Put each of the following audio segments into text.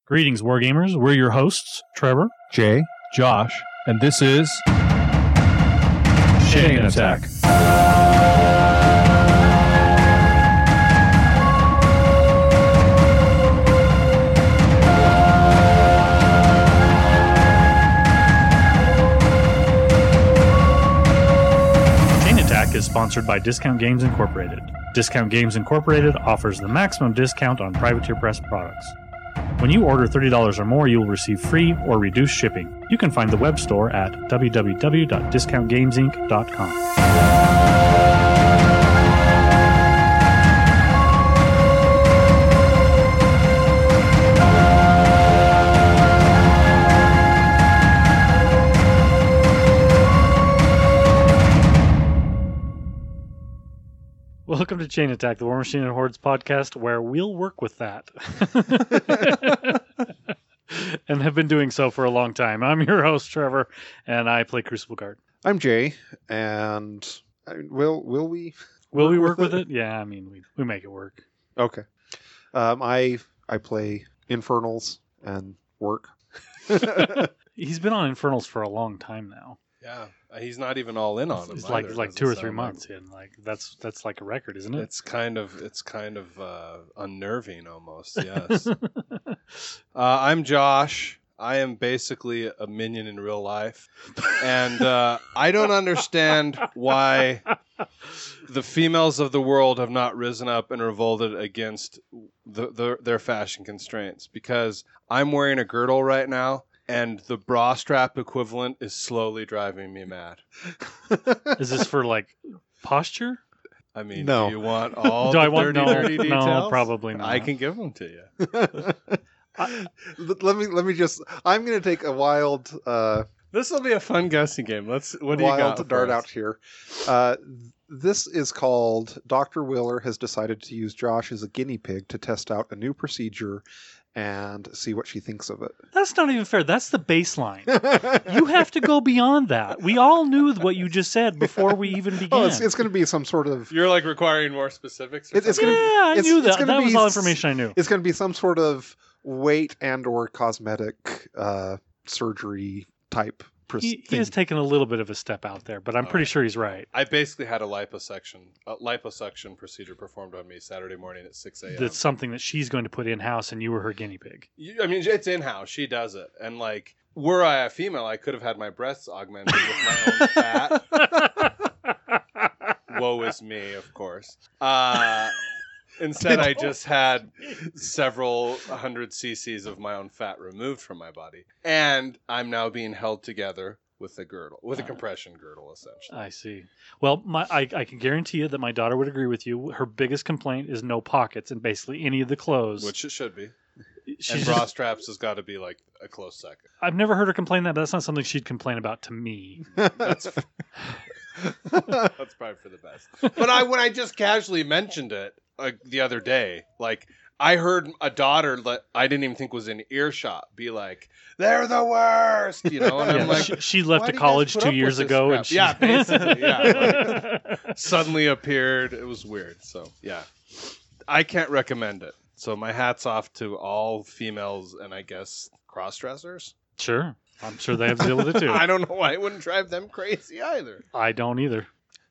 Greetings, Wargamers. We're your hosts, Trevor, Jay, Josh, and this is Chain Attack. Chain Attack is sponsored by Discount Games Incorporated. Discount Games Incorporated offers the maximum discount on Privateer Press products. When you order $30 or more, you will receive free or reduced shipping. You can find the web store at www.discountgamesinc.com. Welcome to Chain Attack, the War Machine and Hordes podcast, where we'll work with that. And have been doing so for a long time. I'm your host, Trevor, and I play Crucible Guard. I'm Jay, and will we? Will we work with it? Yeah, I mean, we make it work. Okay. I play Infernals and work. He's been on Infernals for a long time now. Yeah, he's not even all in on them. It's like 2 or 3 months in. Like that's like a record, isn't it? It's kind of unnerving almost. Yes. I'm Josh. I am basically a minion in real life, and I don't understand why the females of the world have not risen up and revolted against their fashion constraints. Because I'm wearing a girdle right now. And the bra strap equivalent is slowly driving me mad. Is this for like posture? I mean, No. do you want all Do the I want dirty details? No, probably not. I can give them to you. Let me just. I'm going to take a wild. This will be a fun guessing game. What do you got? Wild dart out here. This is called Dr. Willer has decided to use Josh as a guinea pig to test out a new procedure and see what she thinks of it. That's not even fair. That's the baseline. You have to go beyond that. We all knew what you just said before we even began. Oh, it's going to be some sort of. You're like requiring more specifics. It's gonna, I knew that. That was be all information I knew. It's going to be some sort of weight and or cosmetic surgery type. He has taken a little bit of a step out there, but I'm pretty sure he's right. I basically had a liposuction procedure performed on me Saturday morning at 6 a.m. That's something that she's going to put in-house, and you were her guinea pig. I mean, it's in-house. She does it. And, like, were I a female, I could have had my breasts augmented with my own fat. Woe is me, of course. Instead, I just had several 100 cc's of my own fat removed from my body. And I'm now being held together with a girdle, with a compression girdle, essentially. I see. Well, I can guarantee you that my daughter would agree with you. Her biggest complaint is no pockets in basically any of the clothes. Which it should be. And bra straps has got to be like a close second. I've never heard her complain that, but that's not something she'd complain about to me. That's probably for the best. But when I just casually mentioned it the other day, like I heard a daughter that I didn't even think was in earshot be like, "They're the worst," you know. And I'm like, she left to college 2 years ago, and yeah, basically, yeah, like, suddenly appeared. It was weird. So yeah, I can't recommend it. So my hat's off to all females and I guess cross-dressers. Sure. I'm sure they have to deal with it too. I don't know why it wouldn't drive them crazy either. I don't either.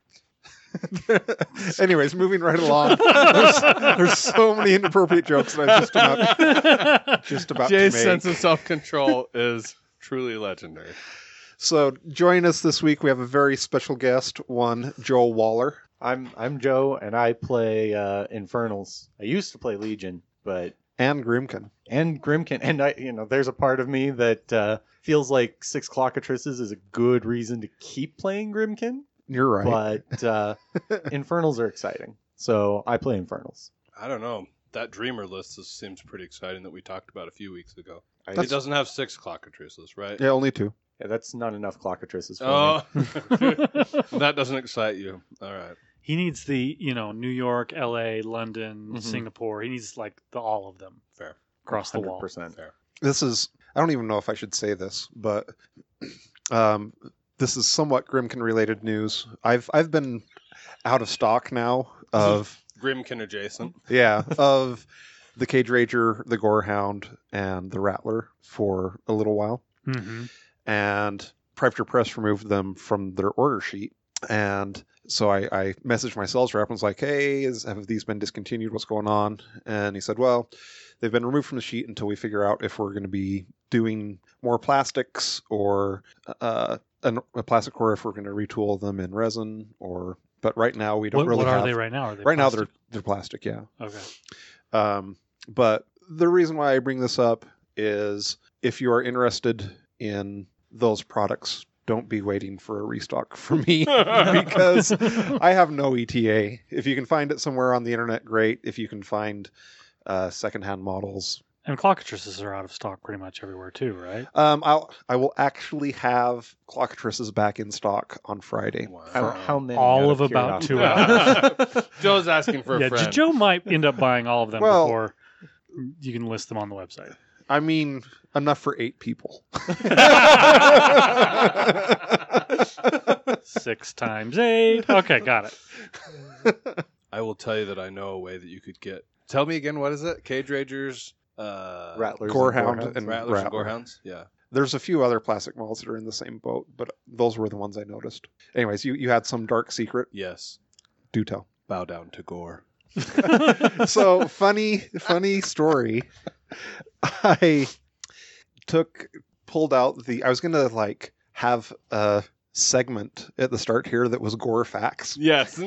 Anyways, moving right along. There's so many inappropriate jokes that I'm just about Jay's to make. sense of self-control is truly legendary. So join us this week. We have a very special guest, one Joel Waller. I'm Joe, and I play Infernals. I used to play Legion, but And Grimkin. and Grimkin, and there's a part of me that feels like Six Clockatresses is a good reason to keep playing Grimkin. You're right. But Infernals are exciting, so I play Infernals. I don't know. That Dreamer list seems pretty exciting that we talked about a few weeks ago. That's- It doesn't have 6 clockatresses, right? Yeah, only 2. Yeah, that's not enough Clockatresses for me. That doesn't excite you. All right. He needs the, New York, LA, London, Mhm. Singapore. He needs like all of them. Fair. Across the wall. 100%. Fair. This is, I don't even know if I should say this, but this is somewhat Grimkin related news. I've been out of stock now of Grimkin adjacent. of the Cage Rager, the Gorehound, and the Rattler for a little while. Mm-hmm. And Privateer Press removed them from their order sheet. And so I messaged my sales rep and was like, hey, have these been discontinued? What's going on? And he said, well, they've been removed from the sheet until we figure out if we're going to be doing more plastics or a plastic, or if we're going to retool them in resin. But right now we don't really What have... are they right now? Are they right plastic? now they're plastic, yeah. Okay. But the reason why I bring this up is if you are interested in those products, don't be waiting for a restock from me because I have no ETA. If you can find it somewhere on the internet, great. If you can find secondhand models. And clockatrices are out of stock pretty much everywhere too, right? I will actually have clockatrices back in stock on Friday. Wow. How many? All out of about curiosity? 2 hours. Joe's asking for a Yeah, friend. Joe might end up buying all of them Well- before you can list them on the website. I mean, enough for 8 people. 6 times 8. Okay, got it. I will tell you that I know a way that you could get. Tell me again, what is it? Cage Ragers, Rattlers, Gorehound, and and Rattlers, and Rattler. Gorehounds. Yeah. There's a few other plastic models that are in the same boat, but those were the ones I noticed. Anyways, you had some dark secret. Yes. Do tell. Bow down to gore. So funny story. I pulled out I was gonna like have a segment at the start here that was gore facts. Yes.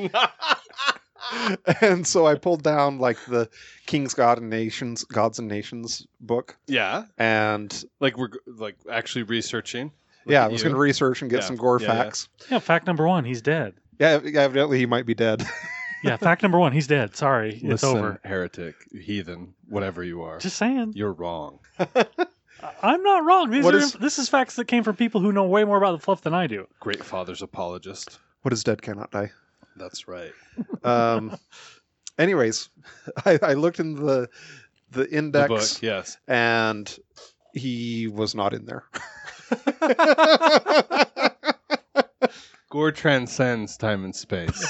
And so I pulled down like the King's Gods and Nations book. Yeah. And Like we're actually researching. Look yeah, at I was you. going to research and get Yeah. some gore Yeah, yeah. facts. Yeah, fact number 1, he's dead. Yeah, evidently he might be dead. Yeah, fact number 1, he's dead. Sorry, it's Listen, over. heretic, heathen, whatever you are. Just saying. You're wrong. I'm not wrong. What is- This is facts that came from people who know way more about the fluff than I do. Great father's apologist. What is dead cannot die. That's right. Anyways, I looked in the The index book, yes. and he was not in there. Gore transcends time and space.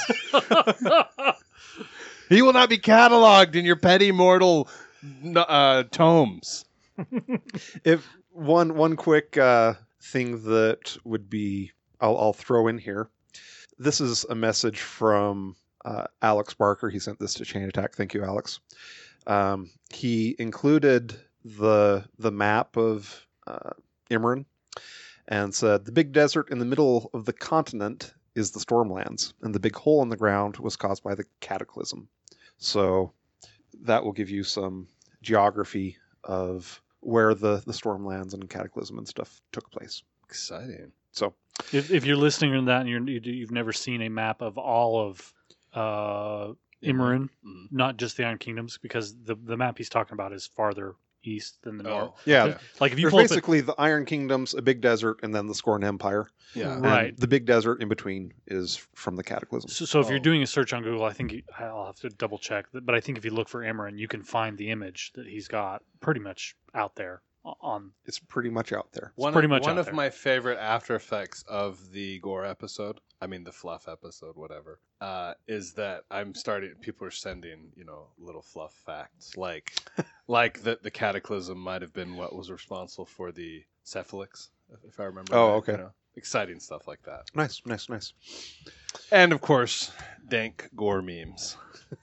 He will not be cataloged in your petty mortal tomes. If one quick thing that would be I'll throw in here. This is a message from Alex Barker. He sent this to Chain Attack. Thank you, Alex. He included the map of Imran and said the big desert in the middle of the continent is the Stormlands, and the big hole in the ground was caused by the Cataclysm. So that will give you some geography of where the Stormlands and Cataclysm and stuff took place. Exciting. So If you're listening to that and you've never seen a map of all of Imran, Mhm. not just the Iron Kingdoms, because the map he's talking about is farther east than the north. Oh, yeah, okay. Like if you there's pull up basically the Iron Kingdoms, a big desert, and then the Scorn Empire. Yeah. And Right. the big desert in between is from the Cataclysm. So if you're Oh. doing a search on Google, I think I'll have to double check, but I think if you look for Imran, you can find the image that he's got pretty much out there on. It's pretty much out there. pretty much one out of there. my favorite after effects of the gore episode, I mean the fluff episode, whatever, is that people are sending, little fluff facts like like the Cataclysm might have been what was responsible for the Cephalix, if I remember. Oh, right, okay. Exciting stuff like that. Nice. And of course, dank gore memes.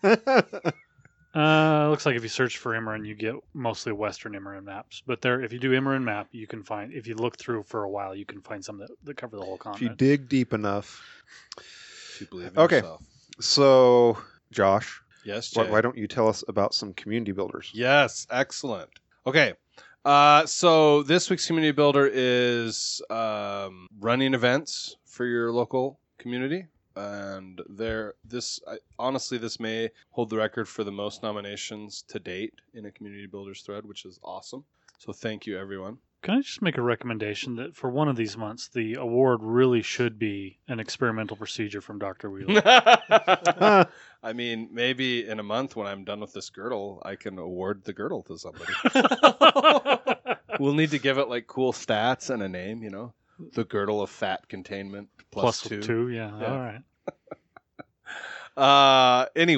Looks like if you search for Imran, you get mostly Western Imran maps. But if you do Imran map, you can find, if you look through for a while, you can find some that cover the whole If you continent. dig deep enough. If you believe in Okay. yourself. So, Josh, Yes, Jay. why don't you tell us about some community builders? Yes, excellent. Okay. So this week's community builder is running events for your local community, and honestly, this may hold the record for the most nominations to date in a community builders thread, which is awesome. So thank you, everyone. Can I just make a recommendation that for one of these months, the award really should be an experimental procedure from Dr. Wheeler? I mean, maybe in a month when I'm done with this girdle, I can award the girdle to somebody. We'll need to give it like cool stats and a name, the girdle of fat containment plus two. Yeah, Yeah. all right. Anyway,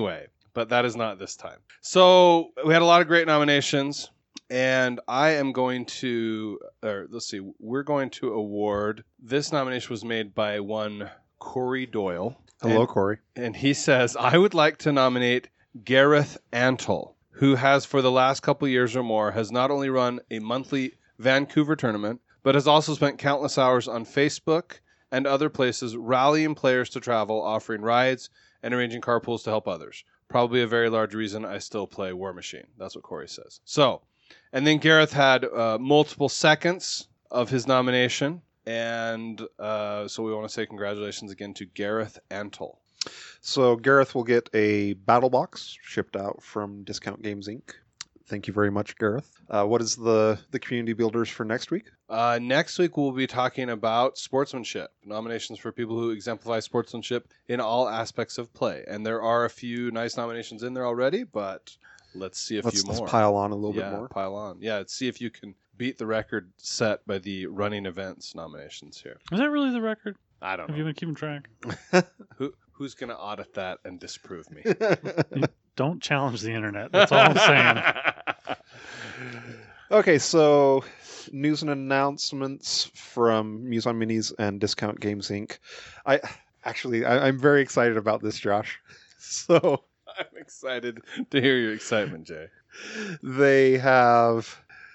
but that is not this time. So we had a lot of great nominations, and I am going to, we're going to award, this nomination was made by one Corey Doyle. Hello, Corey. And he says, I would like to nominate Gareth Antle, who has for the last couple years or more has not only run a monthly Vancouver tournament, but has also spent countless hours on Facebook and other places rallying players to travel, offering rides, and arranging carpools to help others. Probably a very large reason I still play War Machine. That's what Corey says. So, and then Gareth had multiple seconds of his nomination. And so we want to say congratulations again to Gareth Antle. So Gareth will get a battle box shipped out from Discount Games Inc. Thank you very much, Gareth. What is the community builders for next week? Next week we'll be talking about sportsmanship. Nominations for people who exemplify sportsmanship in all aspects of play. And there are a few nice nominations in there already, but let's see a few more. Let's pile on a little bit more. Pile on. Yeah, let's see if you can beat the record set by the running events nominations here. Is that really the record? I don't Have know. you been keeping track? Who's going to audit that and disprove me? Don't challenge the internet. That's all I'm saying. Okay, so news and announcements from Muse on Minis and Discount Games Inc. I'm very excited about this, Josh. So I'm excited to hear your excitement, Jay. they have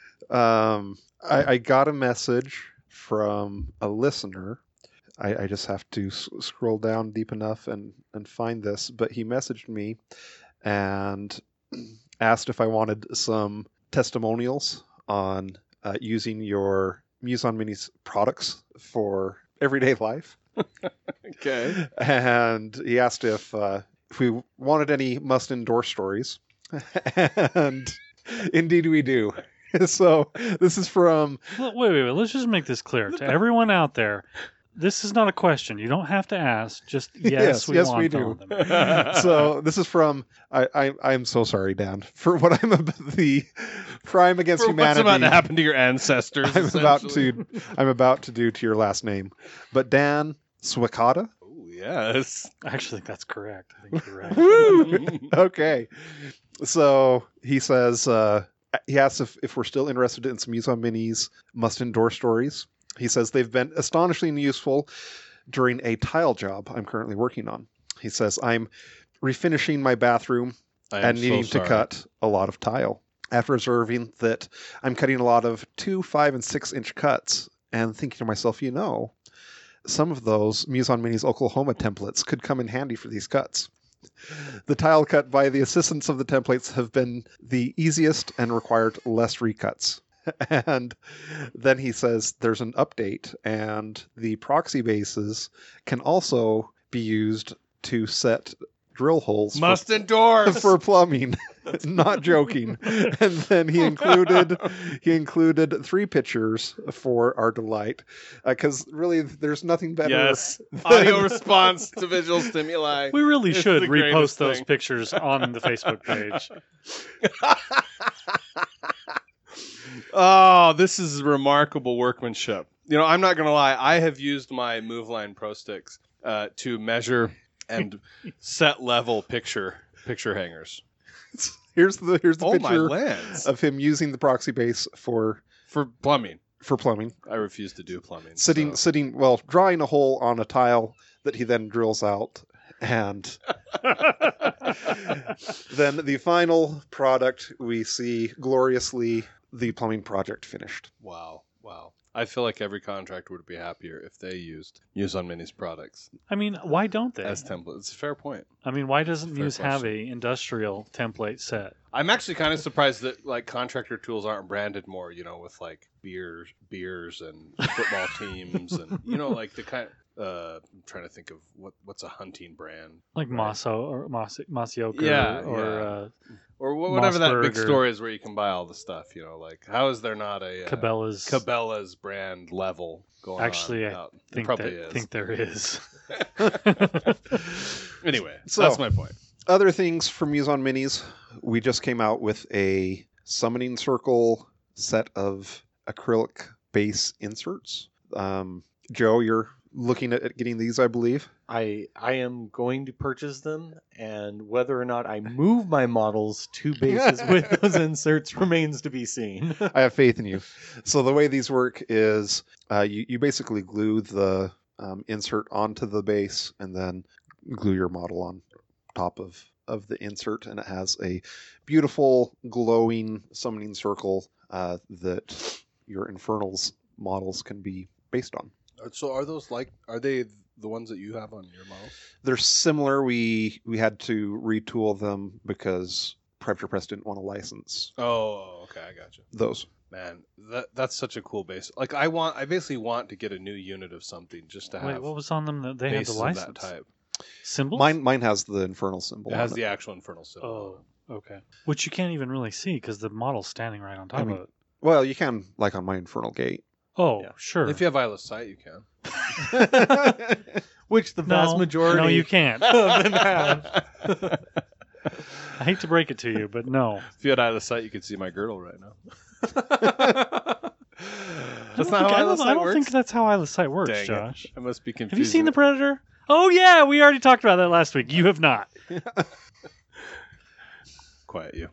I got a message from a listener. I just have to scroll down deep enough and find this, but he messaged me and asked if I wanted some testimonials on using your Muse on Minis products for everyday life. Okay. And he asked if we wanted any must endorse stories. And indeed we do. So this is from... Wait. Let's just make this clear to everyone out there. This is not a question. You don't have to ask. Just yes, we want we do. them. So this is from... I'm so sorry, Dan, for what I'm about the crime against For humanity. what's about to happen to your ancestors? I'm about to do to your last name. But Dan Swikata. Oh, yes. I actually think that's correct. I think you're right. Woo! Okay. So he says, he asks if we're still interested in some Muse on Minis must endorse stories. He says they've been astonishingly useful during a tile job I'm currently working on. He says, I'm refinishing my bathroom and needing to cut a lot of tile. After observing that I'm cutting a lot of 2, 5, and 6 inch cuts and thinking to myself, some of those Muse on Minis Oklahoma templates could come in handy for these cuts. The tile cut by the assistance of the templates have been the easiest and required less recuts. And then he says there's an update, and the proxy bases can also be used to set drill holes Must endorse for plumbing. Not joking. And then he included 3 pictures for our delight, because really there's nothing better. Yes, audio response to visual stimuli. We really It's should the repost greatest those thing. pictures on the Facebook page. Oh, this is remarkable workmanship. I'm not going to lie. I have used my MoveLine Pro Sticks to measure and set level picture hangers. Here's the Oh, my picture lands. of him using the proxy base for plumbing. plumbing. I refuse to do plumbing. Drawing a hole on a tile that he then drills out. And then the final product, we see gloriously the plumbing project finished. Wow. I feel like every contractor would be happier if they used Muse on Minis products I mean, why don't they? as templates. It's a fair point. I mean, why doesn't Fair Muse have question. a industrial template set? I'm actually kind of surprised that contractor tools aren't branded more, with beers and football teams and the kind. I'm trying to think of what's a hunting brand, Like right? Maso or Masioka Yeah, or or whatever that big Mossberg or- store is where you can buy all the stuff. How is there not a Cabela's. brand level going Actually, on? I out? There think probably that is. think there is. Anyway, So- that's my point. Other things from Muse on Minis, we just came out with a summoning circle set of acrylic base inserts. Joe, you're looking at getting these, I believe. I am going to purchase them, and whether or not I move my models to bases with those inserts remains to be seen. I have faith in you. So the way these work is you basically glue the insert onto the base and then glue your model on top of the insert, and it has a beautiful glowing summoning circle that your Infernals models can be based on. So are they the ones that you have on your models? They're similar. We had to retool them because Predator Press didn't want to license Oh, okay, I gotcha. those. Man, that's such a cool base. Like I basically want to get a new unit of something just to have. Wait, what was on them that they had the bases of license? that type. Symbols? Mine has the Infernal symbol. It has on the actual Infernal symbol. Oh, okay. Which you can't even really see because the model's standing right on top of it. Well, you can, like on my Infernal Gate. Oh, Yeah. sure. If you have Eye of Sight, you can. Which the vast majority No, you can't. of them have. I hate to break it to you, but no. If you had Eye of Sight, you could see my girdle right now. That's not how Eye of I Sight don't works? think that's how Eye of Sight works, Dang it. Josh. I must be confused. Have you seen The Predator? Oh, yeah, we already talked about that last week. You have not. Quiet you.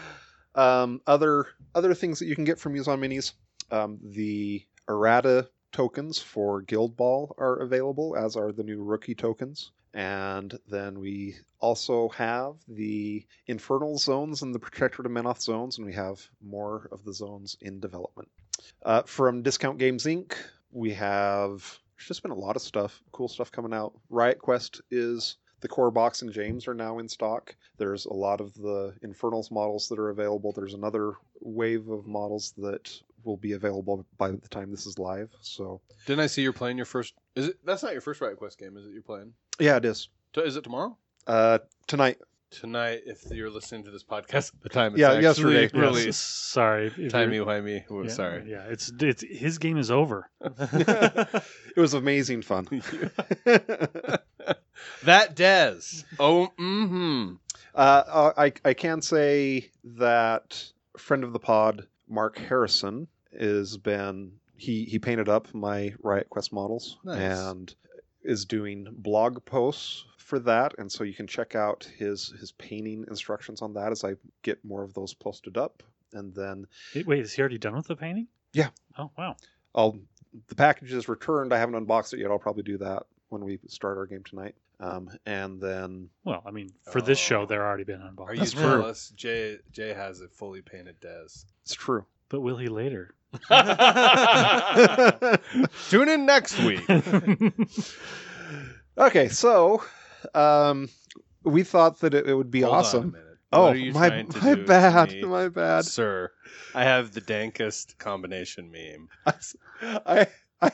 Other things that you can get from Muson Minis, the errata tokens for Guild Ball are available, as are the new rookie tokens. And then we also have the Infernal zones and the Protector of Menoth zones, and we have more of the zones in development. From Discount Games Inc., we have, there's just been a lot of stuff, cool stuff coming out. Riot Quest is, the core box and James are now in stock. There's a lot of the Infernals models that are available. There's another wave of models that will be available by the time this is live. So Didn't I see you're playing your first? Is it? That's not your first Riot Quest game, is it? You're playing? yeah, it is. Is it tomorrow? Tonight. Tonight, if you're listening to this podcast, the time it's Yeah, actually yesterday. Yes, released. sorry. if Timey you're- wimey. Oh, yeah, sorry. Yeah, it's his game is over. It was amazing fun. That Dez. Oh, mm-hmm. I can say that friend of the pod, Mark Harrison, he painted up my Riot Quest models. Nice. And is doing blog posts for that, and so you can check out his painting instructions on that as I get more of those posted up. And then Wait, is he already done with the painting? Yeah. Oh, wow. the package is returned. I haven't unboxed it yet. I'll probably do that when we start our game tonight. And then Well, I mean, for this show, Oh. they're already been unboxed. Are you That's true. jealous? Jay has a fully painted Dez. it's true. But will he later? Tune in next week. Okay, so we thought that it would be Hold on a awesome. minute. Oh, What are you my trying to my do to bad, me, my bad. sir. I have the dankest combination meme. I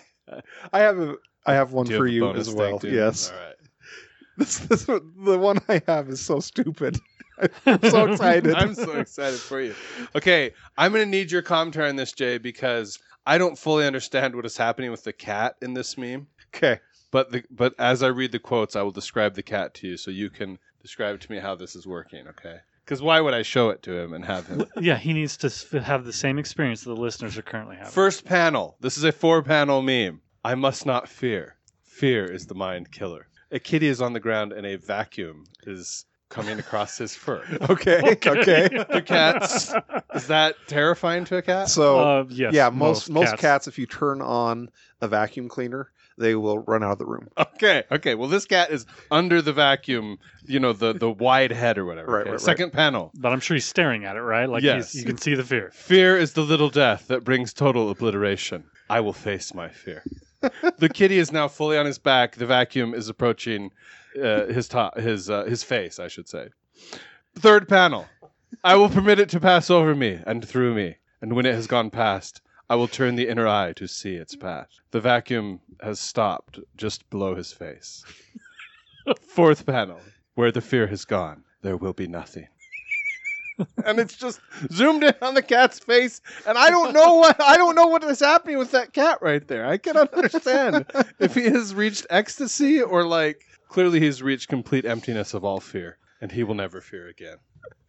have one Do you for have a you bonus as well. dank, dude? Yes, All right. the one I have is so stupid. I'm so excited. I'm so excited for you. Okay, I'm going to need your commentary on this, Jay, because I don't fully understand what is happening with the cat in this meme. Okay. But as I read the quotes, I will describe the cat to you so you can describe to me how this is working, okay? Because why would I show it to him and have him? Yeah, he needs to have the same experience that the listeners are currently having. First panel. This is a 4-panel meme. I must not fear. Fear is the mind killer. A kitty is on the ground and a vacuum is coming across his fur. Okay. Okay. The cats. Is that terrifying to a cat? So Yes, yeah, most cats, if you turn on a vacuum cleaner, they will run out of the room. Okay. Well, this cat is under the vacuum, the wide head or whatever. Right, okay? right. Second panel. But I'm sure he's staring at it, right? Like Yes. you can see the fear. Fear is the little death that brings total obliteration. I will face my fear. The kitty is now fully on his back. The vacuum is approaching his face, I should say. Third panel. I will permit it to pass over me and through me, and when it has gone past, I will turn the inner eye to see its path. The vacuum has stopped just below his face. Fourth panel. Where the fear has gone, there will be nothing. And it's just zoomed in on the cat's face, and I don't know what is happening with that cat right there. I cannot understand if he has reached ecstasy or clearly he's reached complete emptiness of all fear, and he will never fear again.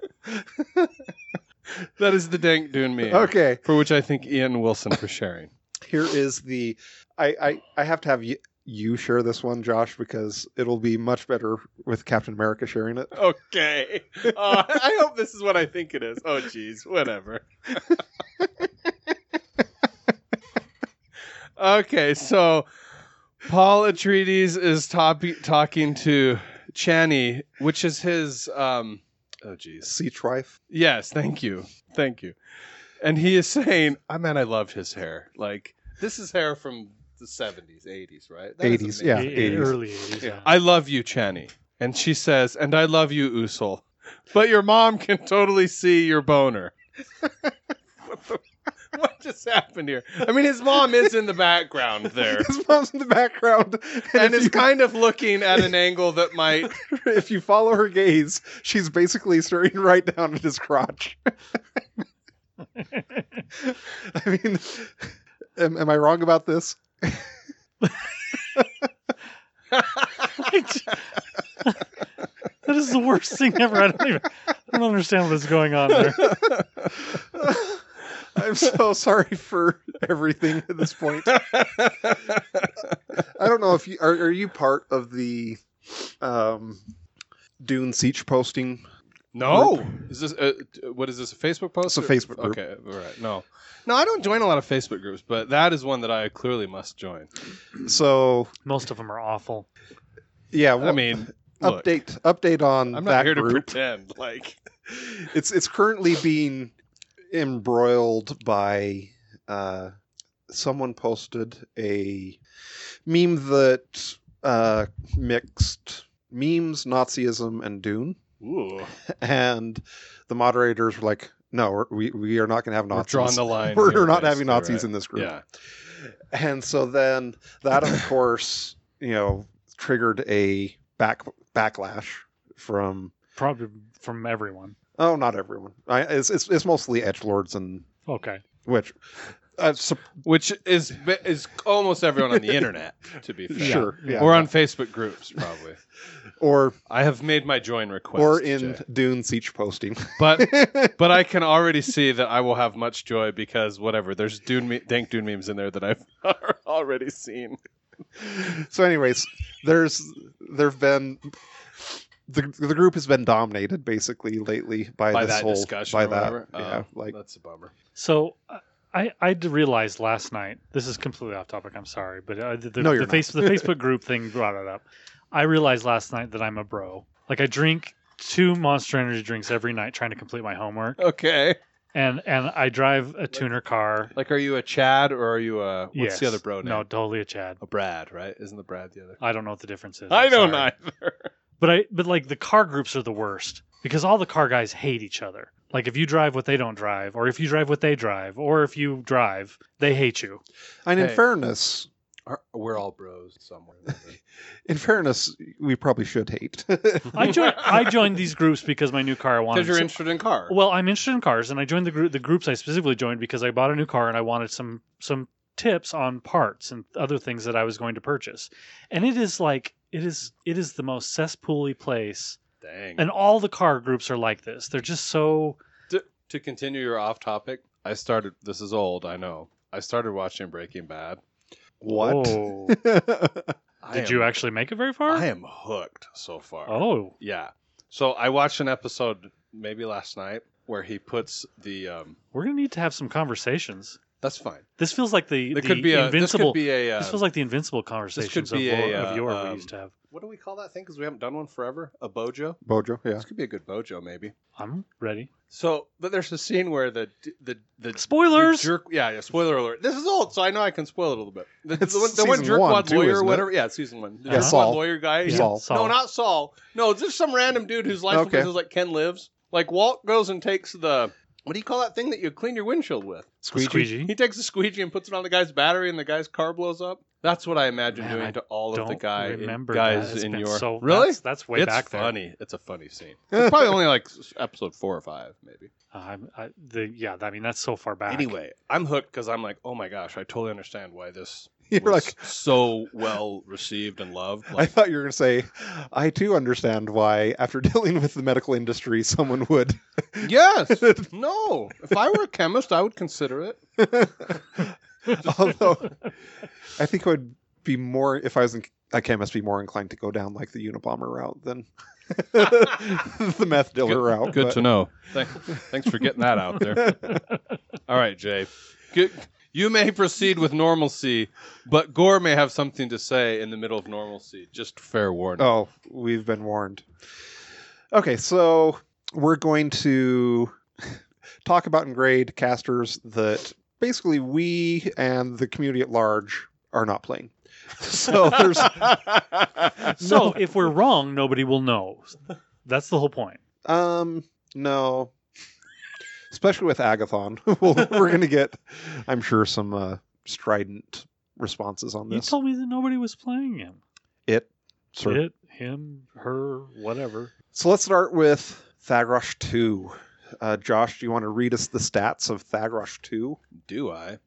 That is the Dank Dune meme. Okay. For which I thank Ian Wilson for sharing. Here is the. I have to have you share this one, Josh, because it'll be much better with Captain America sharing it. Okay. I hope this is what I think it is. Oh, geez. Whatever. Okay, so Paul Atreides is talking to Chani, which is his... oh, geez. Siege wife. Yes, thank you. Thank you. And he is saying, I love his hair. Like, this is hair from the 70s, 80s, right? That is 80s, yeah. amazing. 80s. Early 80s. Yeah. I love you, Chani. And she says, and I love you, Usul. But your mom can totally see your boner. What just happened here? I mean, his mom is in the background there. His mom's in the background. And if is kind of looking at an angle that might... if you follow her gaze, she's basically staring right down at his crotch. I mean, am I wrong about this? That is the worst thing ever. I don't understand what's going on there. I'm so sorry for everything at this point. I don't know if you are you part of the Dune Siege posting? No. Is this what is this, a Facebook post? It's a Facebook group. Okay, all right. No, I don't join a lot of Facebook groups, but that is one that I clearly must join. So Most of them are awful. yeah, I mean, look, update on I'm that not here to group. pretend. Like, It's currently being embroiled by someone posted a meme that mixed memes, Nazism, and Dune, ooh, and the moderators were like, "No, we are not going to have we're Nazis. drawing the line. We're here, not having basically, Nazis right? in this group." Yeah. And so then that, of course, triggered a backlash from. Probably from everyone. Oh, not everyone. It's mostly edgelords and Okay. which. Which is almost everyone on the internet, to be fair. Sure, yeah. Or on Facebook groups, probably. Or I have made my join request. or in Jay. Dune Siege posting. But I can already see that I will have much joy because whatever, there's dank Dune memes in there that I've already seen. So, anyways, there've been the group has been dominated basically lately by this that whole discussion. by or that. whatever. Yeah, Oh, that's a bummer. So I realized last night, this is completely off topic, I'm sorry, but No, you're the Facebook group thing brought it up. I realized last night that I'm a bro. Like, I drink 2 Monster Energy drinks every night trying to complete my homework. Okay. And I drive a tuner car. Like, are you a Chad or are you a... What's Yes. the other bro name? No, totally a Chad. A Brad, right? Isn't the Brad the other? I don't know what the difference is. I I'm don't sorry. either. But like, the car groups are the worst because all the car guys hate each other. Like, if you drive what they don't drive, or if you drive what they drive, or if you drive, they hate you. And in Hey. fairness, We're all bros somewhere. we probably should hate. I joined these groups because my new car I wanted. Because you're interested in cars. Well, I'm interested in cars, and I joined the groups I specifically joined because I bought a new car and I wanted some tips on parts and other things that I was going to purchase. And it is the most cesspool-y place. Dang. And all the car groups are like this. They're just so... To continue your off topic, this is old, I know. I started watching Breaking Bad. What? Oh. Did you actually make it very far? I am hooked so far. Oh. Yeah. So I watched an episode maybe last night where he puts the We're going to need to have some conversations. that's fine. This feels like the This Invincible... could be a This feels like the Invincible conversations be of yore we used to have. what do we call that thing? Because we haven't done one forever. A bojo. Bojo, yeah. This could be a good bojo, maybe. I'm ready. So, but there's a scene where the Spoilers! the jerk. Yeah. Spoiler alert. This is old, so I know I can spoil it a little bit. It's The one season one, jerkwad too, lawyer or isn't it? whatever. Yeah, season 1. The Yeah, jerkwad Saul. lawyer guy. Yeah. Saul. Saul. No, not Saul. No, just some random dude whose life Okay. is like Ken Lives. Like Walt goes and takes the what do you call that thing that you clean your windshield with? Squeegee. He takes a squeegee and puts it on the guy's battery, and the guy's car blows up. That's what I imagine Man, doing I to all of the Don't guys remember guys that. It's in been your so, really. That's way It's back there. funny. It's a funny scene. It's probably only like episode 4 or 5, maybe. That's so far back. Anyway, I'm hooked because I'm like, oh my gosh, I totally understand why this You're was like, so well received and loved. I Like, thought you were going to say, I too understand why, after dealing with the medical industry, someone would. yes, no. If I were a chemist, I would consider it. Although, I think it would be more if I was a chemist, be more inclined to go down like the Unabomber route than the meth dealer route. Good but- to know. Thanks for getting that out there. All right, Jay. You may proceed with normalcy, but Gore may have something to say in the middle of normalcy. Just fair warning. Oh, we've been warned. Okay, so we're going to talk about and grade casters that basically we and the community at large are not playing. So there's So if we're wrong, nobody will know. That's the whole point. no. Especially with Agathon. We're going to get, I'm sure, some strident responses on You this. told me that nobody was playing him. Sir. It, him, her, whatever. So let's start with Thagrosh 2. Josh, do you want to read us the stats of Thagrosh 2? Do I?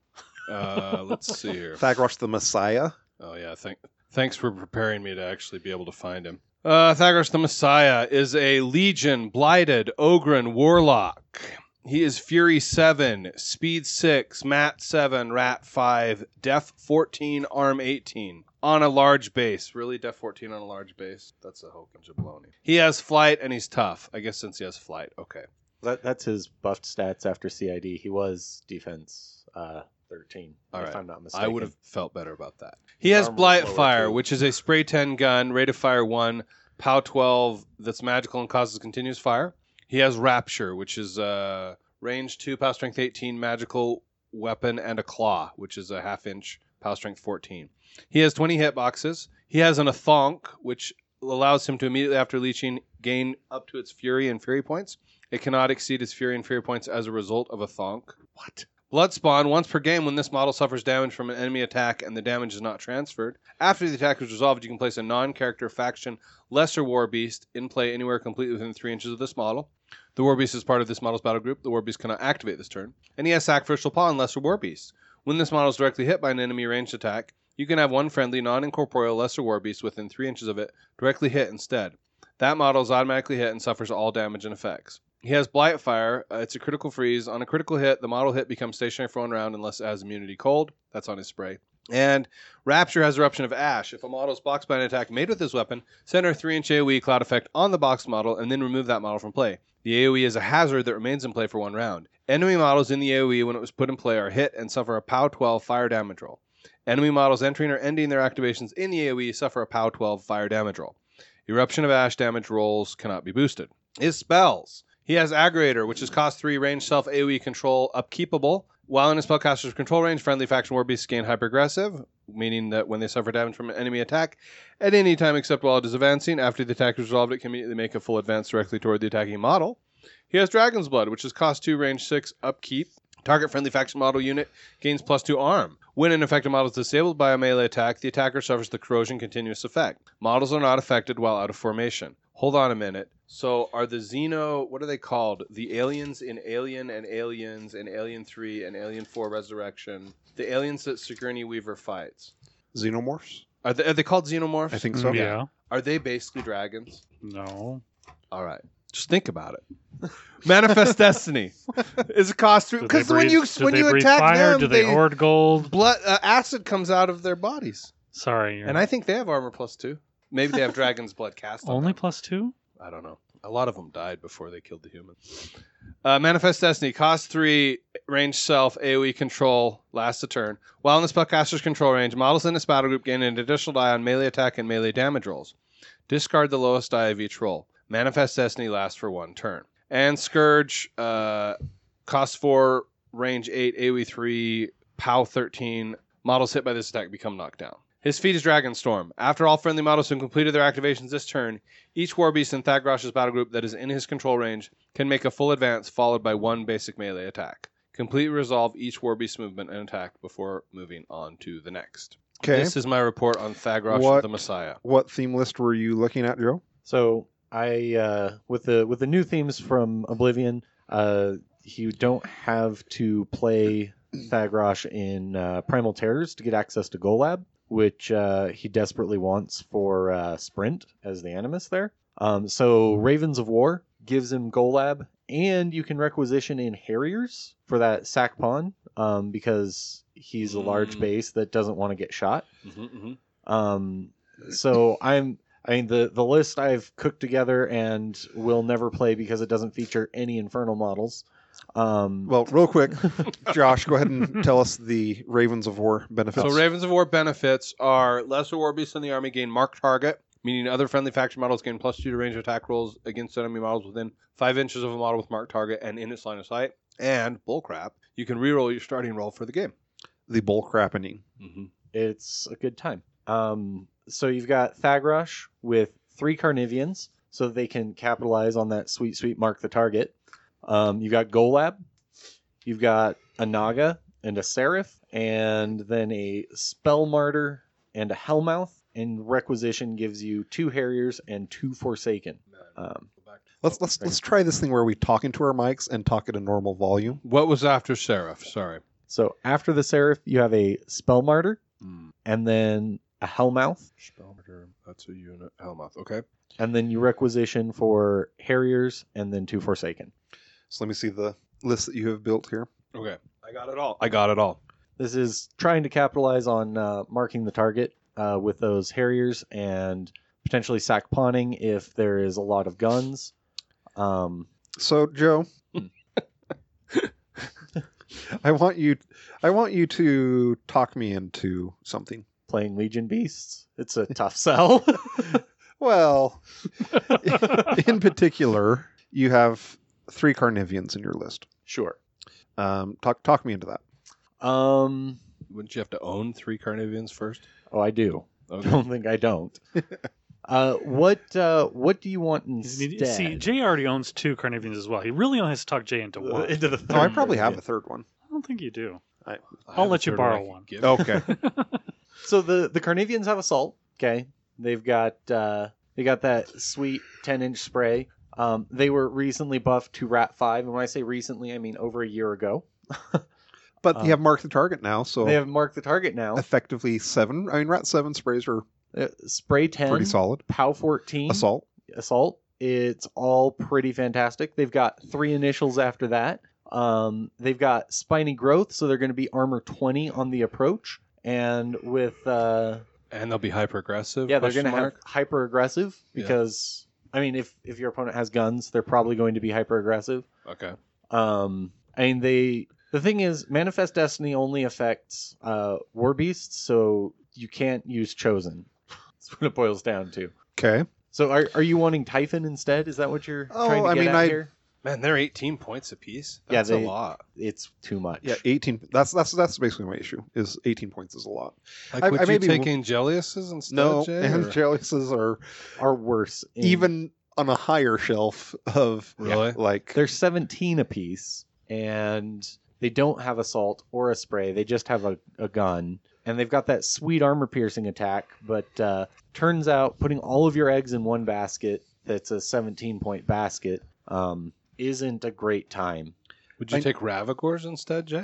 Let's see here. Thagrosh the Messiah. Oh, yeah. Thanks for preparing me to actually be able to find him. Thagrosh the Messiah is a Legion, Blighted, Ogren, Warlock. He is Fury 7, Speed 6, Mat 7, Rat 5, Def 14, Arm 18. On a large base. Really? Def 14 on a large base? That's a whole bunch of baloney. He has flight and he's tough. I guess since he has flight. Okay. That's his buffed stats after CID. He was defense 13, All if right. I'm not mistaken. I would have felt better about that. He has Armor Blight lower Fire, too. which is a spray 10 gun, rate of fire 1, POW 12 that's magical and causes continuous fire. He has Rapture, which is range 2, POW strength 18, magical weapon, and a claw, which is a half-inch POW strength 14. He has 20 hitboxes. He has an Athonk, which allows him to immediately after leeching gain up to its Fury and Fury points. It cannot exceed its Fury and Fury points as a result of Athonk. What? Bloodspawn, once per game when this model suffers damage from an enemy attack and the damage is not transferred. After the attack is resolved, you can place a non-character faction Lesser War Beast in play anywhere completely within 3 inches of this model. The War Beast is part of this model's battle group. The War Beast cannot activate this turn. And he has Sacrificial Paw and Lesser War Beast. When this model is directly hit by an enemy ranged attack, you can have one friendly, non-incorporeal Lesser War Beast within 3 inches of it directly hit instead. That model is automatically hit and suffers all damage and effects. He has Blight Fire. It's a critical freeze. On a critical hit, the model hit becomes stationary for 1 round unless it has immunity cold. That's on his spray. And Rapture has Eruption of Ash. If a model is blocked by an attack made with this weapon, center a 3-inch AoE cloud effect on the boxed model and then remove that model from play. The AoE is a hazard that remains in play for 1 round. Enemy models in the AoE when it was put in play are hit and suffer a POW 12 fire damage roll. Enemy models entering or ending their activations in the AoE suffer a POW 12 fire damage roll. Eruption of Ash damage rolls cannot be boosted. His spells. He has Aggregator, which is cost 3, range self AoE control upkeepable. While in a spellcaster's control range, friendly faction war beasts gain hyperaggressive, meaning that when they suffer damage from an enemy attack, at any time except while it is advancing, after the attack is resolved, it can immediately make a full advance directly toward the attacking model. He has Dragon's Blood, which is cost 2, range 6 upkeep. Target friendly faction model unit gains +2 arm. When an effective model is disabled by a melee attack, the attacker suffers the corrosion continuous effect. Models are not affected while out of formation. Hold on a minute. So are the Xeno, what are they called? The aliens in Alien and Aliens and Alien 3 and Alien 4 Resurrection. The aliens that Sigourney Weaver fights. Xenomorphs? Are they called xenomorphs? I think so. Yeah. Are they basically dragons? No. All right. Just think about it. Manifest Destiny is a cost 3 Do they because when breathe- you do when they you breathe attack fire? them, Do they hoard gold? blood acid comes out of their bodies, Sorry. and I think they have armor +2. Maybe they have dragon's blood cast on only them. +2? I don't know. A lot of them died before they killed the humans. Manifest Destiny, cost 3, range self, AoE control, lasts a turn. While in the spellcaster's control range, models in this battle group gain an additional die on melee attack and melee damage rolls. Discard the lowest die of each roll. Manifest Destiny lasts for 1 turn. And Scourge, cost 4, range 8, AoE 3, POW 13. Models hit by this attack become knocked down. His feat is Dragon Storm. After all friendly models have completed their activations this turn, each war beast in Thagrosh's battle group that is in his control range can make a full advance followed by 1 basic melee attack. Completely resolve each war beast movement and attack before moving on to the next. Okay. This is my report on Thagrosh What- the Messiah. What theme list were you looking at, Joe? So I with the new themes from Oblivion, you don't have to play Thagrosh in Primal Terrors to get access to Golab, which he desperately wants for Sprint as the Animus there. So Ravens of War gives him Golab, and you can requisition in Harriers for that sack pawn because he's a large base that doesn't want to get shot. So I mean, the list I've cooked together and will never play because it doesn't feature any Infernal models. Well, real quick, Josh, go ahead and tell us the Ravens of War benefits. So Ravens of War benefits are lesser war beasts in the army gain marked target, meaning other friendly faction models gain +2 to range attack rolls against enemy models within 5 inches of a model with marked target and in its line of sight. And bullcrap, you can reroll your starting roll for the game. The bull crapping. Mm-hmm. It's a good time. So you've got Thagrosh with 3 Carnivians, so they can capitalize on that sweet mark the target. You've got Golab, you've got a Naga and a Seraph, and then a Spell Martyr and a Hellmouth, and Requisition gives you 2 Harriers and 2 Forsaken. Let's try this thing where we talk into our mics and talk at a normal volume. What was after Seraph? Sorry. So after the Seraph, you have a Spell Martyr, and then a Hellmouth, Spellmartyr, that's a unit. Hellmouth, okay. and then you Requisition for Harriers, and then 2 Forsaken. So let me see the list that you have built here. Okay. I got it all. This is trying to capitalize on marking the target with those Harriers and potentially sack pawning if there is a lot of guns. So, Joe, I want you to talk me into something. Playing Legion Beasts, it's a tough sell. Well, in particular, you have 3 Carnivians in your list. Sure. Talk me into that. Wouldn't you have to own 3 Carnivians first? Oh, I do. Okay. Don't think I don't. What do you want instead? See, Jay already owns 2 Carnivians as well. He really only has to talk Jay into one. Into the Oh, I third probably have Carnivian. a third one. I don't think you do. I I'll have let a you third borrow I one. can give. Okay. So the Carnivians have assault. Okay, they've got that sweet 10-inch spray. They were recently buffed to Rat 5, and when I say recently, I mean over a year ago. But you have marked the target now, so They have marked the target now. effectively 7. I mean, Rat 7 sprays are Spray 10, pretty solid. POW 14, Assault. It's all pretty fantastic. They've got 3 initials after that. They've got Spiny Growth, so they're going to be armor 20 on the approach, and with And they'll be hyper aggressive. yeah, they're going to have hyper aggressive Yeah. because I mean, if your opponent has guns, they're probably going to be hyper aggressive. Okay. I mean, the thing is, Manifest Destiny only affects War Beasts, so you can't use Chosen. That's what it boils down to. Okay. So are you wanting Typhon instead? Is that what you're trying to I get mean, at here? Man, they're 18 points apiece. Yeah, That's a lot. It's too much. Yeah, 18. That's basically my issue. Is 18 points is a lot. Like, I would you maybe- take Angelius's instead, No, Jay? and or- Angelius's Are worse. even on a higher shelf of Really? like They're 17 apiece, and they don't have assault or a spray. They just have a gun. And they've got that sweet armor piercing attack, but turns out putting all of your eggs in one basket that's a 17-point basket isn't a great time. Would you take Ravagors instead, Jay?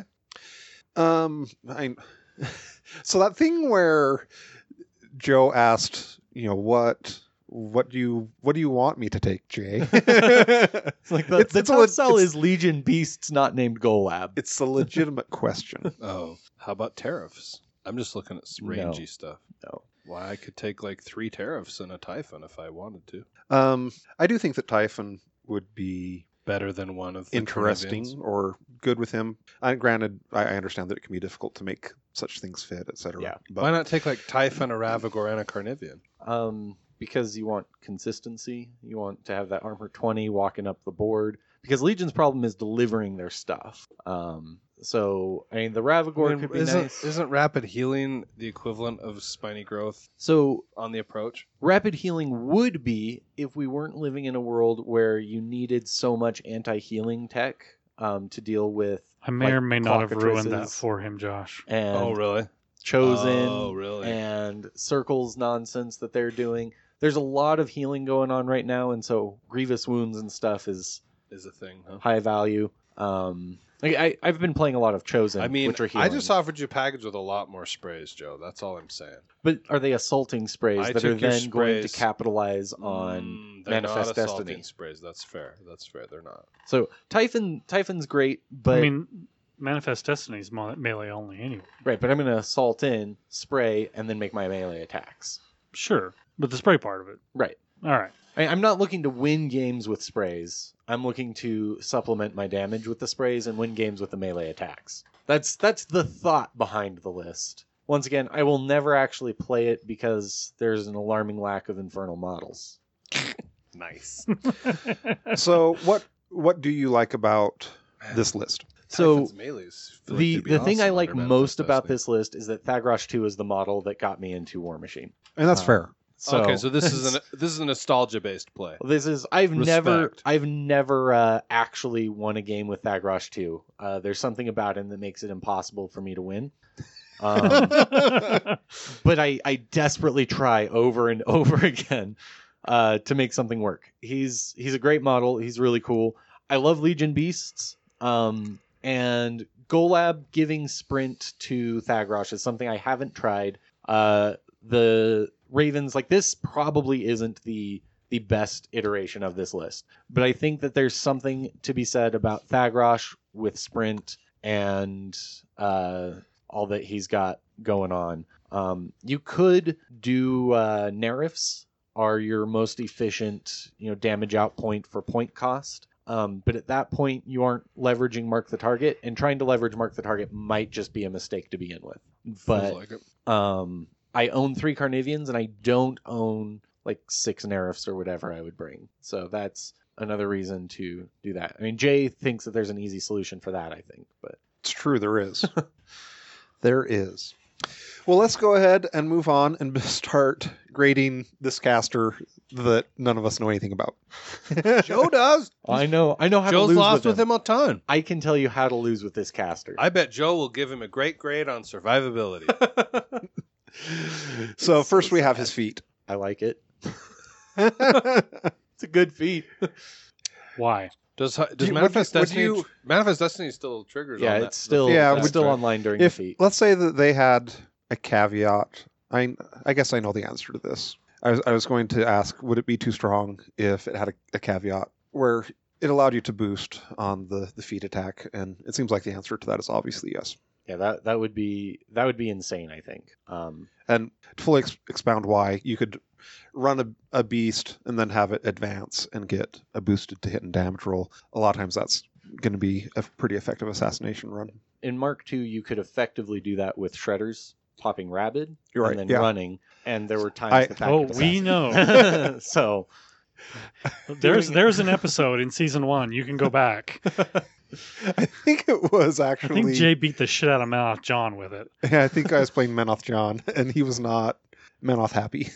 I so that thing where Joe asked, what do you want me to take, Jay? It's like the It's a top le- sell it's- is Legion Beasts not named Golab. It's a legitimate question. Oh, how about tariffs? I'm just looking at rangy stuff. No. Why, I could take like 3 tariffs and a Typhon if I wanted to. I do think that Typhon would be Better than one of the interesting Carnivians. or good with him. Granted, I understand that it can be difficult to make such things fit, etc. Yeah. But Why not take like Typhon, a Ravagor, and a Carnivian? Because you want consistency. You want to have that armor 20 walking up the board. Because Legion's problem is delivering their stuff. So, I mean, the Ravagor could be nice. Isn't rapid healing the equivalent of spiny growth So, on the approach? rapid healing would be if we weren't living in a world where you needed so much anti-healing tech to deal with I may or may not have ruined that cockatrices for him, Josh. and Oh, really? Chosen Oh, really? and Circles nonsense that they're doing. There's a lot of healing going on right now, and so Grievous Wounds and stuff is Is a thing, huh? high value. I've been playing a lot of Chosen, I mean, which are healing. I just offered you a package with a lot more sprays, Joe. That's all I'm saying. But are they assaulting sprays I that are took your then going to sprays. capitalize on They're Manifest not assaulting Destiny? sprays. That's fair. They're not. So Typhon's great, but I mean, Manifest Destiny's melee only anyway. Right, but I'm going to assault in, spray, and then make my melee attacks. Sure, but the spray part of it. Right. All right. I'm not looking to win games with sprays. I'm looking to supplement my damage with the sprays and win games with the melee attacks. That's the thought behind the list. Once again, I will never actually play it because there's an alarming lack of infernal models. Nice. So what do you like about this list? So Typhon's melees feel like the they'd be thing I awesome like under most Manifest about Destiny. this list is that Thagrosh 2 is the model that got me into War Machine. And that's fair. Okay, so this is a nostalgia based play. I've never Respect. actually won a game with Thagrosh 2. There's something about him that makes it impossible for me to win. But I desperately try over and over again to make something work. He's a great model. He's really cool. I love Legion Beasts. And Golab giving sprint to Thagrosh is something I haven't tried. The Ravens, like, this probably isn't the best iteration of this list, but I think that there's something to be said about Thagrosh with sprint and all that he's got going on. You could do Nerifs are your most efficient, damage out point for point cost. But at that point, you aren't leveraging Mark the Target, and trying to leverage Mark the Target might just be a mistake to begin with. But Feels like it. I own 3 Carnivians, and I don't own like 6 Nerifs or whatever I would bring. So that's another reason to do that. I mean, Jay thinks that there's an easy solution for that, I think. But It's true, there is. There is. Well, let's go ahead and move on and start grading this caster that none of us know anything about. Joe does. I know how to Joe's lose lost with him. a ton. I can tell you how to lose with this caster. I bet Joe will give him a great grade on survivability. So first we have his feet. I like it. It's a good feat. Why? Does you- Manifest would Destiny you- Manifest Destiny still triggers? Yeah, on that? it's still Yeah, it's would- still online during If the feat. let's say that they had a caveat, I guess I know the answer to this. I was going to ask, would it be too strong if it had a caveat where it allowed you to boost on the feet attack? And it seems like the answer to that is obviously yes. Yeah, that would be insane, I think. And to fully expound why, you could run a beast and then have it advance and get a boosted to hit and damage roll. A lot of times that's going to be a pretty effective assassination run. In Mark II, you could effectively do that with Shredders, popping Rabid, You're right, and then yeah. running. And there were times that Oh, could we assassinate. know. So There's an episode in season 1. You can go back. I think it was I actually... think Jay beat the shit out of Mouth John with it. Yeah, I think I was playing Menoth John, and he was not Menoth happy.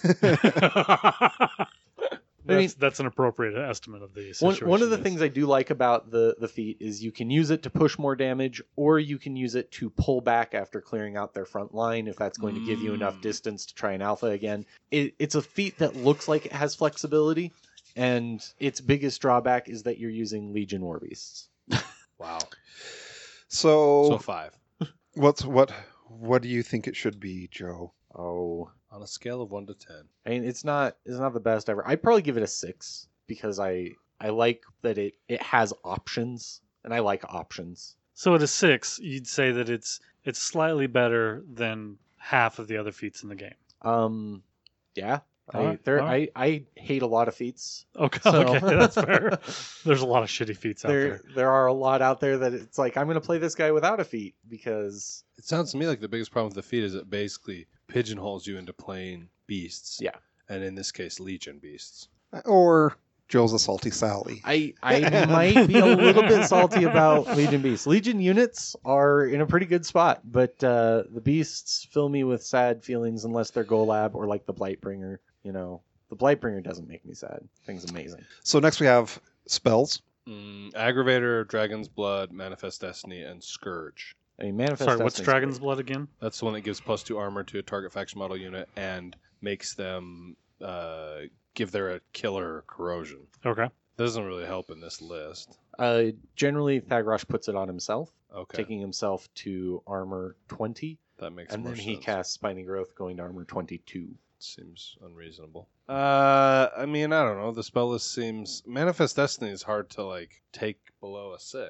That's an appropriate estimate of the situation. one of the yes. things I do like about the feat is you can use it to push more damage, or you can use it to pull back after clearing out their front line if that's going to give you enough distance to try an alpha again. It's a feat that looks like it has flexibility, and its biggest drawback is that you're using Legion War Beasts. Wow. So, So 5 what do you think it should be, Joe? Oh, on a scale of 1 to 10. I mean, it's not the best ever. I'd probably give it a 6 because I like that it has options, and I like options. So at a 6, you'd say that it's slightly better than half of the other feats in the game. Yeah. All right. I hate a lot of feats. Okay, So- okay, that's fair. There's a lot of shitty feats out there. There are a lot out there that it's like I'm going to play this guy without a feat because It sounds to me like the biggest problem with the feat is it basically pigeonholes you into playing beasts. Yeah. And in this case, Legion beasts. Or Joe's a salty Sally? I might be a little bit salty about Legion Beasts. Legion units are in a pretty good spot, but the Beasts fill me with sad feelings unless they're Golab or like the Blightbringer. The Blightbringer doesn't make me sad. Thing's amazing. So next we have spells. Aggravator, Dragon's Blood, Manifest Destiny, and Scourge. I mean, Manifest Sorry, what's Destiny's Dragon's great. Blood again? That's the one that gives +2 armor to a target faction model unit and makes them give their killer corrosion. Okay. That doesn't really help in this list. Generally, Thagrosh puts it on himself, Okay, taking himself to armor 20, that makes and more then sense. he casts Spiny Growth going to armor 22. Seems unreasonable. I mean, I don't know. The spell list seems Manifest Destiny is hard to take below a 6.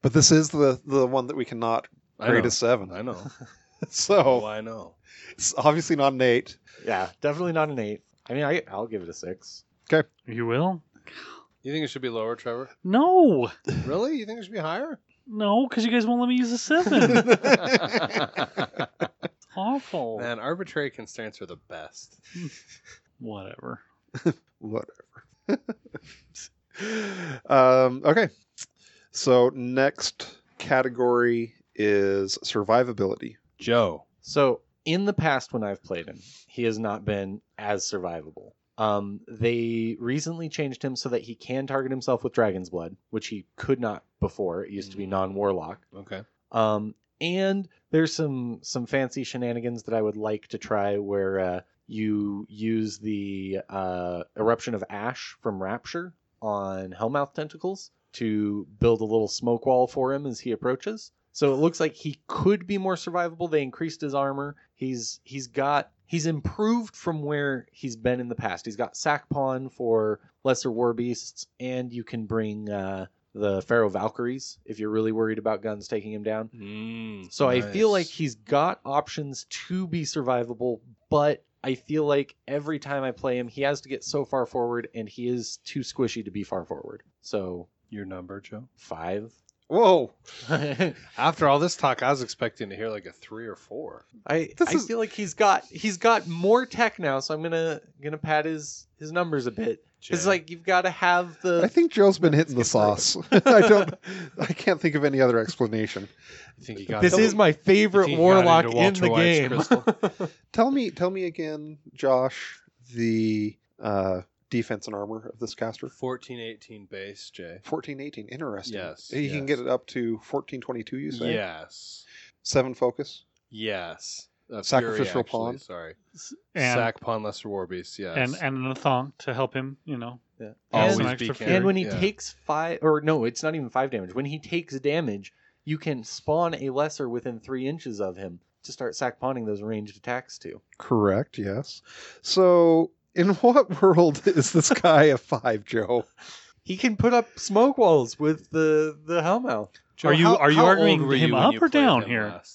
But this is the one that we cannot grade as 7. I know. So I know. it's obviously not an 8. Yeah, definitely not an 8. I mean, I'll give it a 6. You will? You think it should be lower, Trevor? No. Really? You think it should be higher? No, because you guys won't let me use a 7. Awful. Man, arbitrary constraints are the best. Whatever. Whatever. Okay. So next category is survivability. Joe. So in the past, when I've played him, he has not been as survivable. They recently changed him so that he can target himself with Dragon's Blood, which he could not before. It used to be non-warlock. Okay. And there's some fancy shenanigans that I would like to try where you use the Eruption of Ash from Rapture on Hellmouth Tentacles to build a little smoke wall for him as he approaches. So it looks like he could be more survivable. They increased his armor. He's improved from where he's been in the past. He's got Sack Pawn for lesser war beasts, and you can bring the Pharaoh Valkyries if you're really worried about guns taking him down. So nice. I feel like he's got options to be survivable, but I feel like every time I play him, he has to get so far forward, and he is too squishy to be far forward. So Your number, Joe? 5. Whoa. After all this talk, I was expecting to hear like a 3 or 4. I feel like he's got more tech now, so I'm gonna pad his numbers a bit. It's Jay. like you've got to have the. I think Joe's been hitting the sauce. I can't think of any other explanation. I think you got This is my favorite you got warlock into in Walter the White's game. crystal. Tell me again, Josh, the defense and armor of this caster. 1418 base, Jay. 1418. Interesting. Yes, You can yes. get it up to 1422, you say? Yes. 7 focus. Yes. Sacrificial Fury, actually, pawn. Sorry. And Sack Pawn, Lesser War Beast, yes. and a thong to help him, Yeah. Always some be extra careful. And when he Yeah. takes 5, or no, it's not even 5 damage. When he takes damage, you can spawn a lesser within 3 inches of him to start sack pawning those ranged attacks to. Correct, yes. So, in what world is this guy a 5, Joe? He can put up smoke walls with the Hellmouth. Joe, Are you how arguing old were him you when up you or played down him here? last?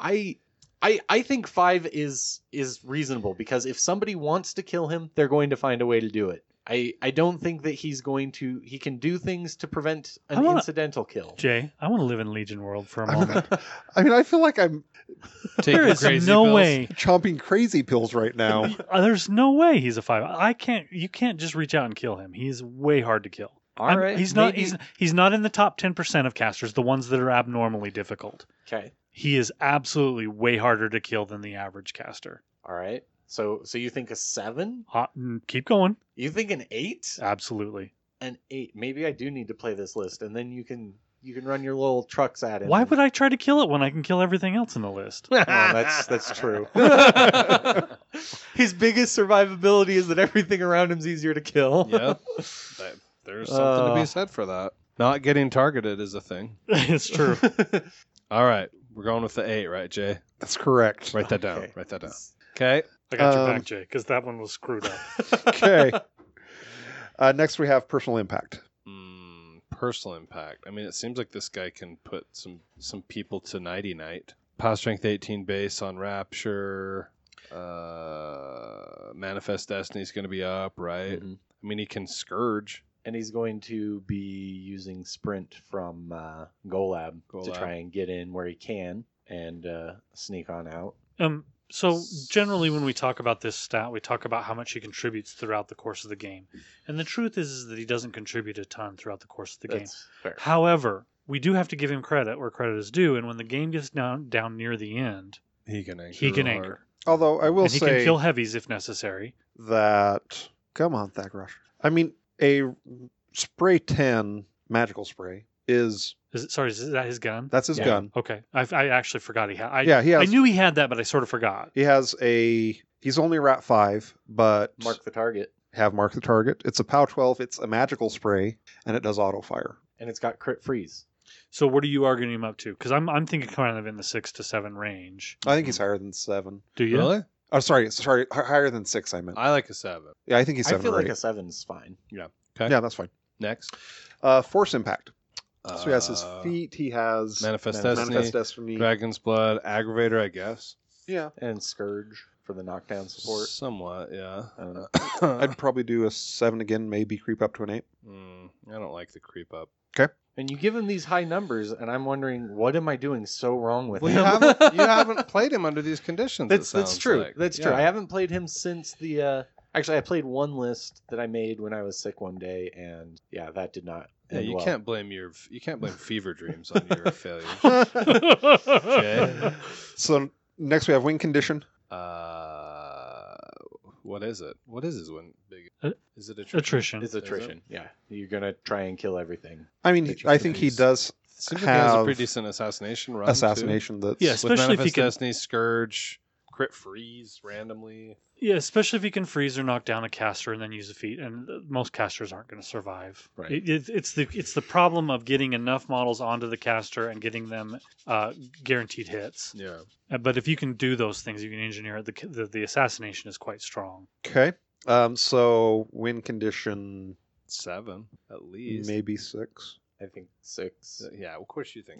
I think 5 is reasonable because if somebody wants to kill him, they're going to find a way to do it. I don't think that he can do things to prevent an incidental kill. Jay, I want to live in Legion World for a moment. I mean, I feel like I'm Take There your is crazy no pills. way. chomping crazy pills right now. There's no way he's a 5. You can't just reach out and kill him. He's way hard to kill. All right, He's not. maybe- He's not in the top 10% of casters, the ones that are abnormally difficult. Okay. He is absolutely way harder to kill than the average caster. All right. So you think a 7? Keep going. You think an 8? Absolutely. An 8. Maybe I do need to play this list, and then you can run your little trucks at him. Why would I try to kill it when I can kill everything else in the list? Oh, that's true. His biggest survivability is that everything around him's easier to kill. Yep. There's something to be said for that. Not getting targeted is a thing. It's true. All right. We're going with the 8, right, Jay? That's correct. Write that down. Okay. Write that down. Okay. I got your Um, back, Jay, because that one was screwed up. Okay. Next, we have personal impact. Personal impact. I mean, it seems like this guy can put some people to nighty night. Power strength 18 base on Rapture. Manifest Destiny's going to be up, right? Mhm. I mean, he can Scourge. And he's going to be using Sprint from Golab to Golab. try and get in where he can and sneak on out. So generally when we talk about this stat, we talk about how much he contributes throughout the course of the game. And the truth is that he doesn't contribute a ton throughout the course of the game. That's fair. However, we do have to give him credit where credit is due, and when the game gets down near the end, He can anchor. he can real anchor. hard. Although I will And he can say kill heavies if necessary. that, come on, Thagrosh. I mean, a spray 10 magical spray is Is that his gun? that's his Yeah. gun. Okay. I actually forgot he had. Yeah, he has. I knew he had that, but I sort of forgot. He has he's only rat 5, but Mark the target. have mark the target. It's a POW 12. It's a magical spray, and it does auto fire. And it's got crit freeze. So what are you arguing him up to? Because I'm thinking kind of in the 6 to 7 range. I think he's higher than 7. Do you? Really? Oh, sorry, higher than 6. I meant. I like a 7. Yeah, I think he's I 7 feel already. like a 7's fine. Okay. Yeah, that's fine. Next. Force impact. So he has his feet. He has Manifest Manifest Destiny, Destiny. Dragon's Blood, Aggravator, I guess. Yeah, And Scourge for the knockdown support. Somewhat, yeah. I don't know. I'd probably do a 7 again, maybe creep up to an 8. I don't like the creep up. And you give him these high numbers, and I'm wondering, what am I doing so wrong with Well, him? you haven't played him under these conditions. That's true. Like. That's true. Yeah. I haven't played him since the. Actually, I played one list that I made when I was sick one day, and yeah, that did not. Yeah, end you well. can't blame fever dreams on your failures. Okay. So next we have win condition. What is it? What is his win? Big? Is it Attrition. It's attrition. Yeah, you're gonna try and kill everything. I mean, That you I think he produce. does Seems like he has a have pretty decent assassination run. assassination. That's Yes. With Especially if Manifest he can- Destiny, Scourge, crit freeze randomly. Yeah, especially if you can freeze or knock down a caster and then use a feat, and most casters aren't going to survive. Right. It's the problem of getting enough models onto the caster and getting them guaranteed hits. Yeah. But if you can do those things, you can engineer it. The assassination is quite strong. okay. So win condition 7 at least. maybe 6. I think 6. Yeah, of course you think.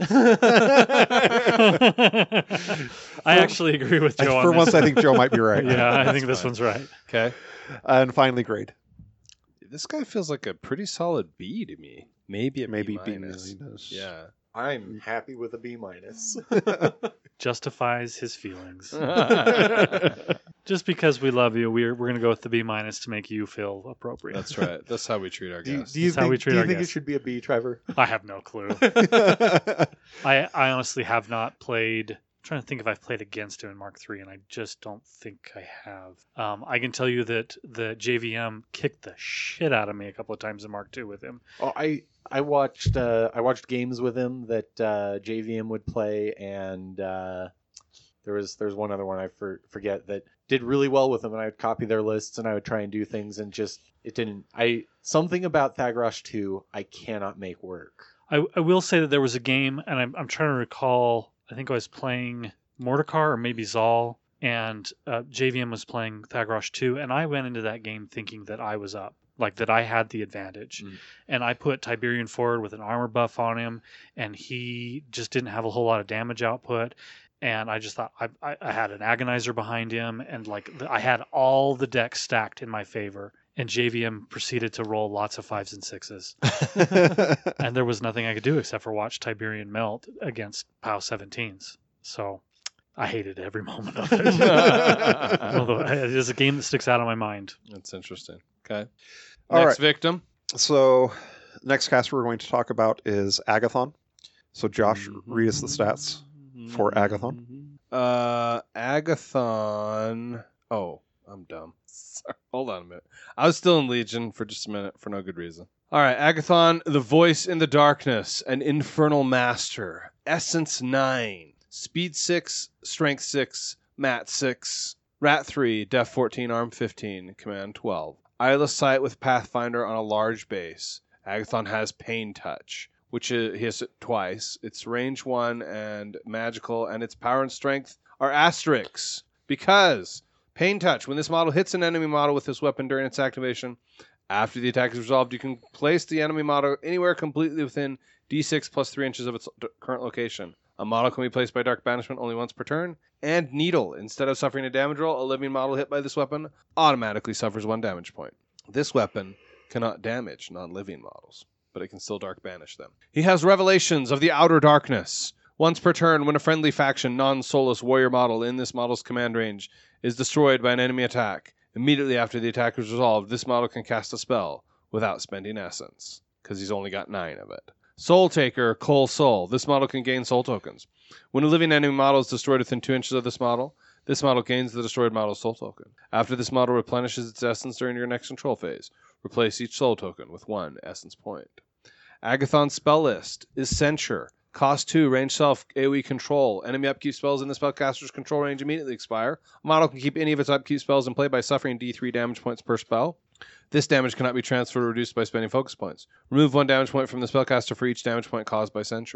I actually agree with Joe. For on once, this. I think Joe might be right. Yeah, I That's think this fine. one's right. Okay. And finally, grade. This guy feels like a pretty solid B to me. Maybe a Maybe B B minus. minus. Yeah. I'm happy with a B minus. Justifies his feelings. Just because we love you, we're going to go with the B minus to make you feel appropriate. That's right. That's how we treat our guests. Do you That's how we treat do you our think it guests. should be a B, Trevor? I have no clue. I honestly have not played. I'm trying to think if I've played against him in Mark III, and I just don't think I have. I can tell you that the JVM kicked the shit out of me a couple of times in Mark II with him. Oh, I watched games with him that JVM would play, and there's one other one I forget that did really well with him, and I would copy their lists and I would try and do things, and just it didn't. Something about Thagrosh 2 I cannot make work. I will say that there was a game, and I'm trying to recall. I think I was playing Mordekar or maybe Zal, and JVM was playing Thagrosh 2, and I went into that game thinking that I was up. Like that I had the advantage. And I put Tiberian forward with an armor buff on him, and he just didn't have a whole lot of damage output. And I just thought I had an agonizer behind him, and I had all the decks stacked in my favor. And JVM proceeded to roll lots of 5s and 6s. And there was nothing I could do except for watch Tiberian melt against POW 17s. So I hated every moment of it. Although it is a game that sticks out of my mind. That's interesting. Okay. All Next right. victim. So next cast we're going to talk about is Agathon. So Josh, read us the stats for Agathon. Agathon. Oh, I'm dumb. Sorry. Hold on a minute. I was still in Legion for just a minute for no good reason. All right, Agathon, the voice in the darkness, an infernal master, essence 9, speed 6, strength 6, mat 6, rat 3, def 14, arm 15, command 12. Eyeless sight with Pathfinder on a large base. Agathon has pain touch, which he has it twice. It's range 1 and magical, and its power and strength are asterisks. Because pain touch, when this model hits an enemy model with this weapon during its activation, after the attack is resolved, you can place the enemy model anywhere completely within d6 plus 3 inches of its current location. A model can be placed by Dark Banishment only once per turn. And Needle, instead of suffering a damage roll, a living model hit by this weapon automatically suffers 1 damage point. This weapon cannot damage non-living models, but it can still Dark Banish them. He has Revelations of the Outer Darkness. Once per turn, when a friendly faction non-soulless warrior model in this model's command range is destroyed by an enemy attack, immediately after the attack is resolved, this model can cast a spell without spending essence, because he's only got 9 of it. Soul Taker, Cole Soul. This model can gain soul tokens. When a living enemy model is destroyed within 2 inches of this model gains the destroyed model's soul token. After this model replenishes its essence during your next control phase, replace each soul token with 1 essence point. Agathon's spell list is Censure. Cost 2, range self, AoE control. Enemy upkeep spells in the spellcaster's control range immediately expire. A model can keep any of its upkeep spells in play by suffering D3 damage points per spell. This damage cannot be transferred or reduced by spending focus points. Remove 1 damage point from the spellcaster for each damage point caused by Censure.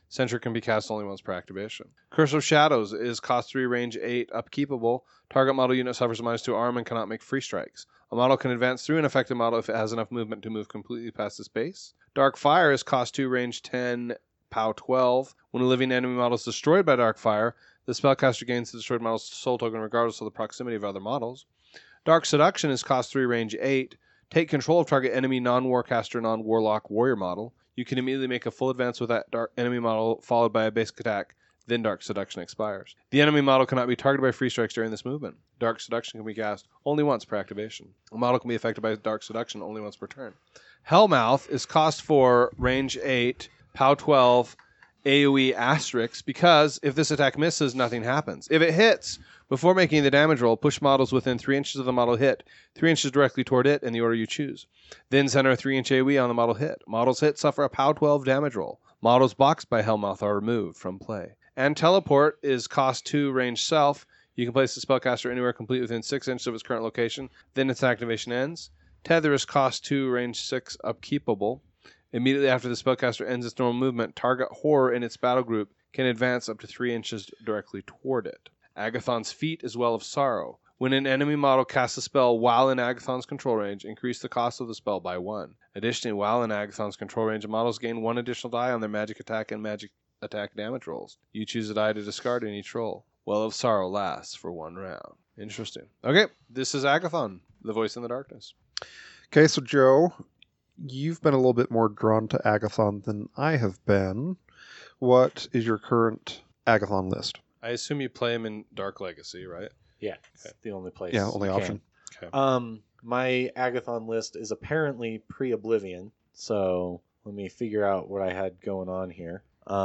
Sentry can be cast only once per activation. Curse of Shadows is cost 3, range 8, upkeepable. Target model unit suffers a -2 arm and cannot make free strikes. A model can advance through an affected model if it has enough movement to move completely past its base. Dark Fire is cost 2, range 10, POW 12. When a living enemy model is destroyed by Dark Fire, the spellcaster gains the destroyed model's soul token regardless of the proximity of other models. Dark Seduction is cost 3, range 8. Take control of target enemy non-warcaster, non-warlock warrior model. You can immediately make a full advance with that dark enemy model, followed by a basic attack. Then Dark Seduction expires. The enemy model cannot be targeted by free strikes during this movement. Dark Seduction can be cast only once per activation. A model can be affected by Dark Seduction only once per turn. Hellmouth is cost 4, range 8, POW 12, AoE asterisk, because if this attack misses, nothing happens. If it hits, before making the damage roll, push models within 3 inches of the model hit, 3 inches directly toward it in the order you choose. Then center a 3-inch AoE on the model hit. Models hit suffer a POW 12 damage roll. Models boxed by Hellmouth are removed from play. And Teleport is cost 2, range self. You can place the spellcaster anywhere complete within 6 inches of its current location. Then its activation ends. Tether is cost 2, range 6, upkeepable. Immediately after the spellcaster ends its normal movement, target horror in its battle group can advance up to 3 inches directly toward it. Agathon's Feet is Well of Sorrow. When an enemy model casts a spell while in Agathon's control range, increase the cost of the spell by 1. Additionally, while in Agathon's control range, models gain 1 additional die on their magic attack and magic attack damage rolls. You choose a die to discard in each roll. Well of Sorrow lasts for 1 round. Interesting. Okay, this is Agathon, the voice in the darkness. Okay, so Joe, you've been a little bit more drawn to Agathon than I have been. What is your current Agathon list? I assume you play him in Dark Legacy, right? Yeah, it's the only place. Yeah, only you option. Okay. My Agathon list is apparently pre-Oblivion, so let me figure out what I had going on here.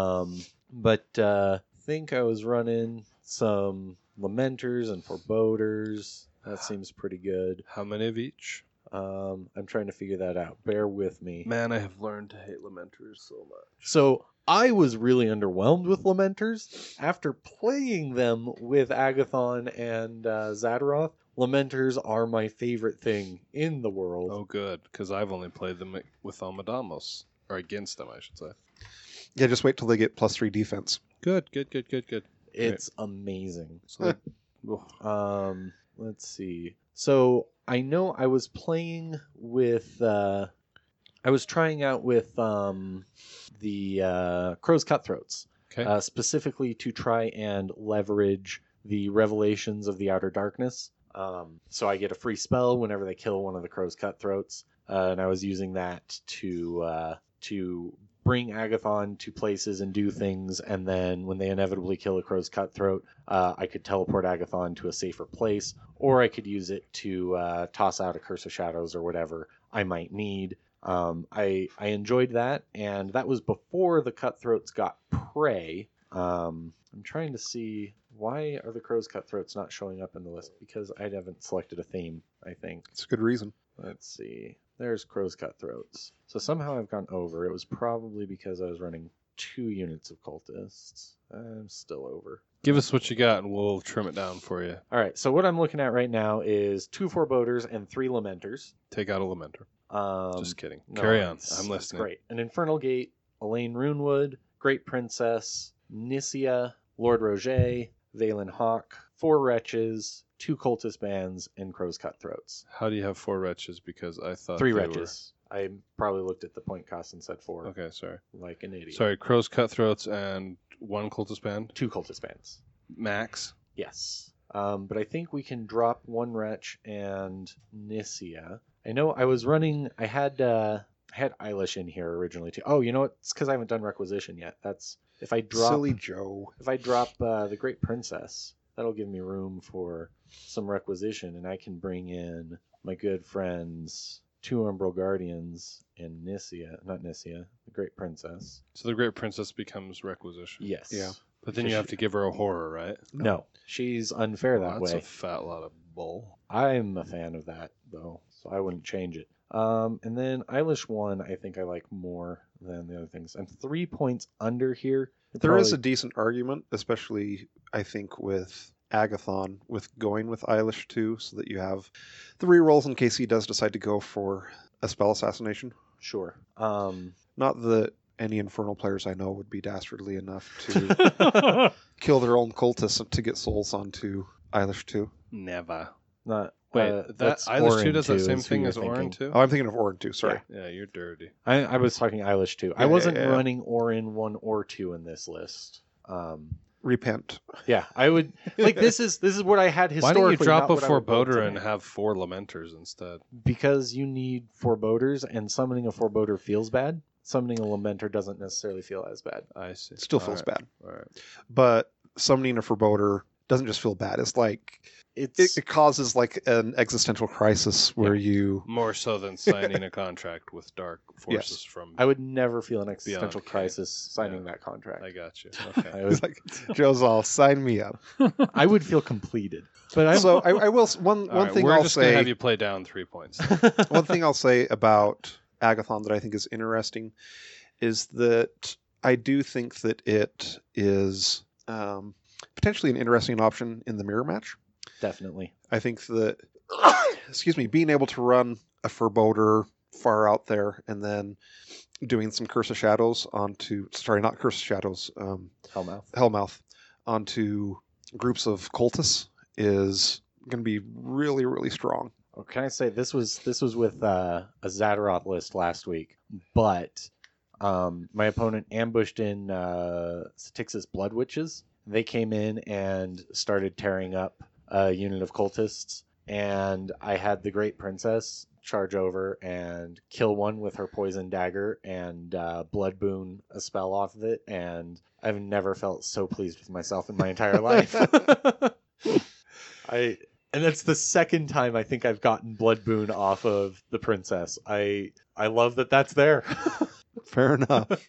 Think I was running some Lamenters and Foreboders. That seems pretty good. How many of each? I'm trying to figure that out. Bear with me. Man, I have learned to hate Lamenters so much. So I was really underwhelmed with Lamenters. After playing them with Agathon and Zadaroth, Lamenters are my favorite thing in the world. Oh, good, because I've only played them with Almadamos. Or against them, I should say. Yeah, just wait till they get +3 defense. Good. It's amazing. So, Let's see. So I know I was playing with... I was trying out with the Crow's Cutthroats, okay. Specifically to try and leverage the Revelations of the Outer Darkness. So I get a free spell whenever they kill one of the Crow's Cutthroats, and I was using that to bring Agathon to places and do things, and then when they inevitably kill a Crow's Cutthroat, I could teleport Agathon to a safer place, or I could use it to toss out a Curse of Shadows or whatever I might need. I enjoyed that, and that was before the Cutthroats got prey. I'm trying to see, why are the Crow's Cutthroats not showing up in the list? Because I haven't selected a theme, I think. It's a good reason. Let's see. There's Crow's Cutthroats. So somehow I've gone over. It was probably because I was running 2 units of Cultists. I'm still over. Give us what you got, and we'll trim it down for you. All right, so what I'm looking at right now is 2 Foreboders and 3 Lamenters. Take out a Lamenter. Just kidding. No, Carry on. it's- I'm it's listening. great. An Infernal Gate, Elaine Runewood, Great Princess, Nisia, Lord Roger, Valen Hawk, 4 Wretches, 2 Cultist Bands, and Crow's Cutthroats. How do you have 4 wretches? Because I thought 3 they Wretches. I probably looked at the point cost and said 4. were... Okay, sorry. Like an idiot. Sorry, Crow's Cutthroats and 1 Cultist Band? 2 Cultist Bands. Max? Yes. But I think we can drop 1 Wretch and Nisia. I know I was running... I had Eilish in here originally too. Oh, you know what? It's because I haven't done Requisition yet. That's... If I drop... Silly Joe. If I drop the Great Princess, that'll give me room for some Requisition, and I can bring in my good friends, 2 Umbral Guardians and Nisia. Not Nisia, the Great Princess. So the Great Princess becomes Requisition. Yes. Yeah. But then you have to give her a horror, right? No, she's unfair that That's way. a fat lot of bull. I'm a fan of that, though, so I wouldn't change it. And then Eilish 1, I think I like more than the other things. I'm 3 points under here. There is a decent argument, especially, I think, with Agathon, with going with Eilish 2, so that you have the rerolls in case he does decide to go for a spell assassination. Sure. Not that any Infernal players I know would be dastardly enough to kill their own cultists to get souls onto Eilish 2. Never. Not Wait, that's Eilish 2 Orin does that 2 same is who thing you're as Orin thinking. 2? Oh, I'm thinking of Orin 2, sorry. Yeah, you're dirty. I was talking Eilish 2. I Yeah, wasn't yeah. running Orin 1 or 2 in this list. Repent. Yeah, I would like this is what I had Why historically. don't you drop not a what I would build forebodder and today. have 4 lamenters instead? Because you need foreboders, and summoning a forebodder feels bad. Summoning a lamenter doesn't necessarily feel as bad. I see. It still All feels right. bad. All right. But summoning a forebodder doesn't just feel bad. It's like It's it causes like an existential crisis where you More so than signing a contract with dark forces from. I would never feel an existential Kane. crisis signing Yeah. that contract. I got you. Okay. I would, it's like Joe's all sign me up. I would feel completed. But I'm, So I will one All right, thing we're I'll just gonna say have you play down 3 points. one thing I'll say about Agathon that I think is interesting is that I do think that it is potentially an interesting option in the mirror match. definitely. I think that, excuse me, being able to run a forebodder far out there and then doing some Curse of Shadows onto, sorry, not Curse of Shadows, Hellmouth. Hellmouth onto groups of cultists is going to be really, really strong. Or can I say this was with a Zadaroth list last week, but my opponent ambushed in Styx's Blood Witches. They came in and started tearing up a unit of cultists, and I had the Great Princess charge over and kill one with her poison dagger and blood boon a spell off of it, and I've never felt so pleased with myself in my entire life. And that's the second time I think I've gotten blood boon off of the princess. I love that that's there. Fair enough.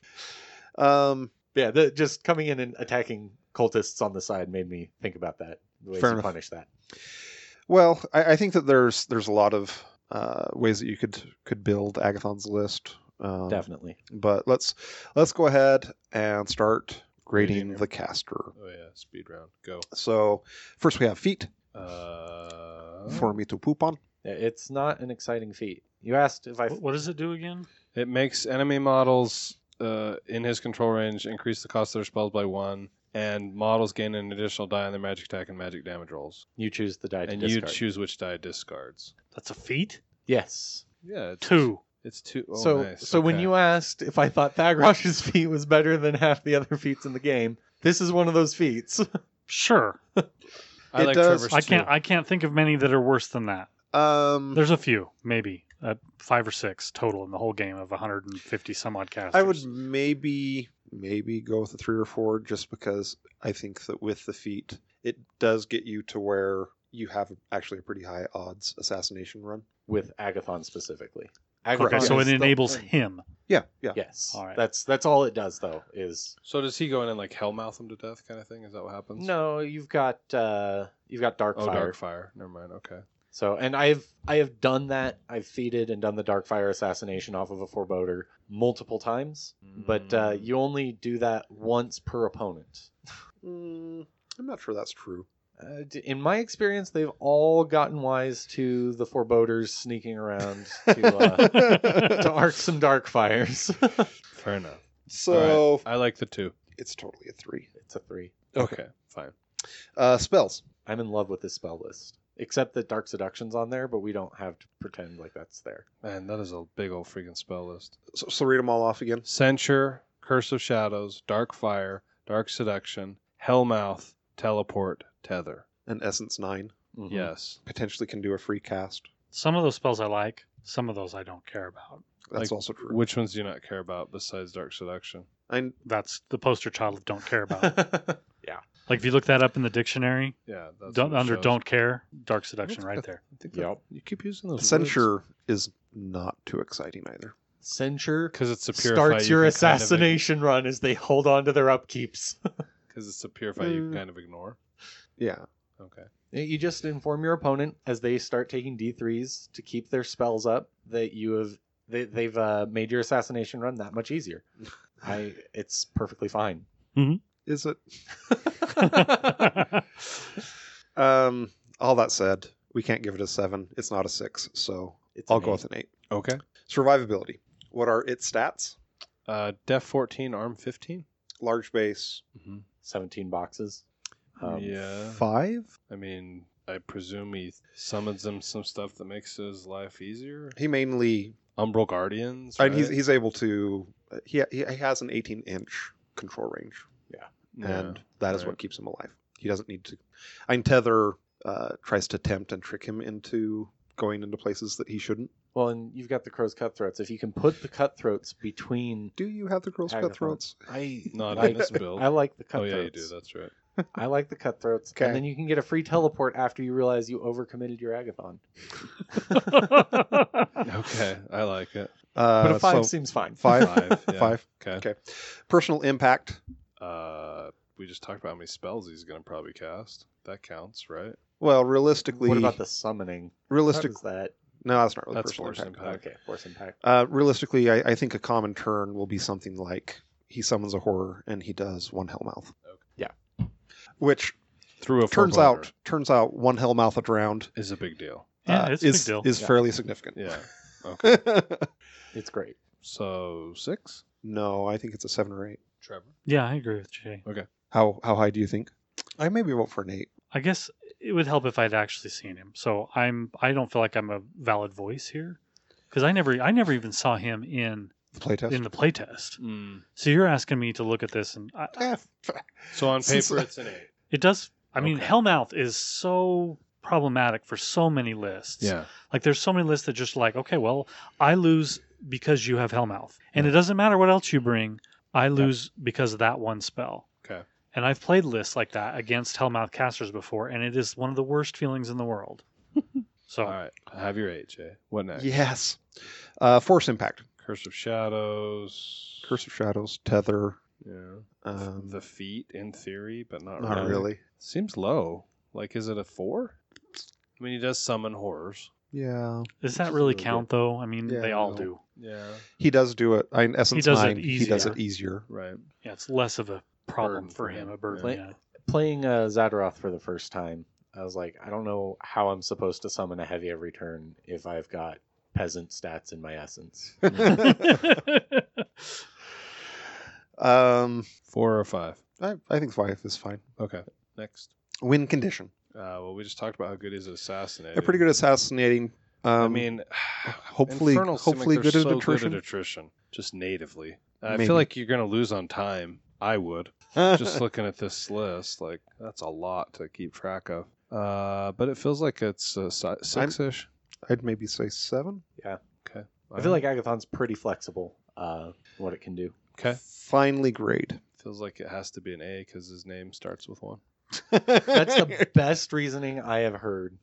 Yeah, just coming in and attacking cultists on the side made me think about that. The ways Fair to enough. punish that. Well, I think that there's a lot of ways that you could build Agathon's list. Definitely. But let's go ahead and start grading Grading. the caster. Oh yeah, speed round. Go. So first we have feet for me to poop on. It's not an exciting feat. You asked if I... What does it do again? It makes enemy models in his control range increase the cost of their spells by 1, and models gain an additional die on their magic attack and magic damage rolls. You choose the die to And discard. you choose which die it discards. That's a feat? Yes. Yeah, it's 2. It's 2. Oh, so nice. so when Okay. you asked if I thought Thagrosh's feat was better than half the other feats in the game, this is one of those feats. Sure. I it like does- Traverse I can't think of many that are worse than that. There's a few, maybe 5 or 6 total in the whole game of 150 some odd casters. I would maybe go with a 3 or 4 just because I think that with the feat it does get you to where you have actually a pretty high odds assassination run. With Agathon specifically. Okay, Agathon so is it the- enables him. Yeah. Yes. All right. That's all it does though, is So does he go in and like hellmouth him to death kind of thing? Is that what happens? no, you've got Darkfire. Oh, Darkfire. Never mind. Okay. So, and I have done that. I've feated and done the Darkfire assassination off of a forebodder multiple times, but you only do that once per opponent. I'm not sure that's true. In my experience, they've all gotten wise to the foreboders sneaking around to arc some Darkfires. Fair enough. So All right. I like the 2. it's totally a 3. It's a 3. Okay. Fine. Spells. I'm in love with this spell list. Except that Dark Seduction's on there, but we don't have to pretend like that's there. Man, that is a big old freaking spell list. So read them all off again. Censure, Curse of Shadows, Dark Fire, Dark Seduction, Hellmouth, Teleport, Tether. And Essence 9 Mhm. Yes. potentially can do a free cast. Some of those spells I like. Some of those I don't care about. That's Like, also true. Which ones do you not care about besides Dark Seduction? That's the poster child of don't care about. Yeah. Like if you look that up in the dictionary, Yeah. That's don't, what it under shows. don't care, dark seduction right there. I think Yep. you keep using those Censure is not too exciting either. Censure because it's a purify. starts your assassination run as they hold on to their upkeeps. Because it's a purify you can kind of ignore. Yeah. Okay. You just inform your opponent as they start taking D3s to keep their spells up that they've made your assassination run that much easier. It's perfectly fine. Is it? All that said, we can't give it a 7. It's not a 6, so It's I'll an go eight. with an 8. Okay. Survivability. What are its stats? Def 14, Arm 15. Large base. 17 boxes. Yeah. 5. I mean, I presume he summons him some stuff that makes his life easier. He mainly. Umbral Guardians. And Right? he's able to. He has an 18-inch control range, and that is right. what keeps him alive. He doesn't need to. Tether tries to tempt and trick him into going into places that he shouldn't. Well, and you've got the Crow's Cutthroats. If you can put the Cutthroats between... Do you have the Crow's Agathon. Cutthroats? Not I- in this build. I like the Oh, Cutthroats. yeah, you do. That's right. I like the Cutthroats. Okay. And then you can get a free teleport after you realize you overcommitted your Agathon. Okay, I like it. But a 5 so seems fine. 5? 5. Yeah. 5. Okay. Okay. Personal impact. We just talked about how many spells he's going to probably cast. That counts, right? Well, realistically, What about the summoning? How realistic? does that? No, that's not really That's personal force impact. impact. Okay, force impact. Realistically, I think a common turn will be something like he summons a horror and he does one Hellmouth. Okay. Yeah. Which Through a turns four-pointer out one Hellmouth at round is a big deal. Yeah, it's a big deal. is Yeah. fairly significant. Yeah. Okay. It's great. So 6? No, I think it's a 7 or 8. Trevor. Yeah, I agree with Jay. How high do you think? I maybe vote for an 8. I guess it would help if I'd actually seen him. So I don't feel like I'm a valid voice here because I never even saw him in The playtest. the playtest. So you're asking me to look at this, and So on paper, it's an 8. it does. I mean, Okay. Hellmouth is so problematic for so many lists. Yeah. Like there's so many lists that just like, okay, well, I lose because you have Hellmouth, and it doesn't matter what else you bring. I lose because of that one spell. Okay. And I've played lists like that against Hellmouth casters before, and it is one of the worst feelings in the world. So All right. Have your 8, Jay. What next? Yes. Force impact. Curse of Shadows. Curse of Shadows. Tether. Yeah. The feet, in theory, but not, Not really. Seems low. Like, is it a 4? I mean, he does summon horrors. Yeah. does that really Absolutely. count, though? I mean, Yeah, they all no. do. Yeah. He does do it. In Essence does it 9, he does easier. it easier. Right. Yeah, it's less of a problem Burden for for him, him. a burden. Like- Yeah. Playing Zadaroth for the first time, I was like, I don't know how I'm supposed to summon a heavy every turn if I've got peasant stats in my essence. 4 or 5. I think 5 is fine. Okay. Next. Win condition. Well, we just talked about how good he's at assassinating. They're pretty good at assassinating. I mean, hopefully Infernals seem hopefully like they're good at so attrition. Good at attrition, just natively. I Maybe. feel like you're going to lose on time. I would. Just looking at this list, like that's a lot to keep track of. But it feels like it's 6-ish. I'd maybe say 7. Okay. I feel like Agathon's pretty flexible, what it can do. Okay. Finally grade. Feels like it has to be an A because his name starts with 1. That's the best reasoning I have heard.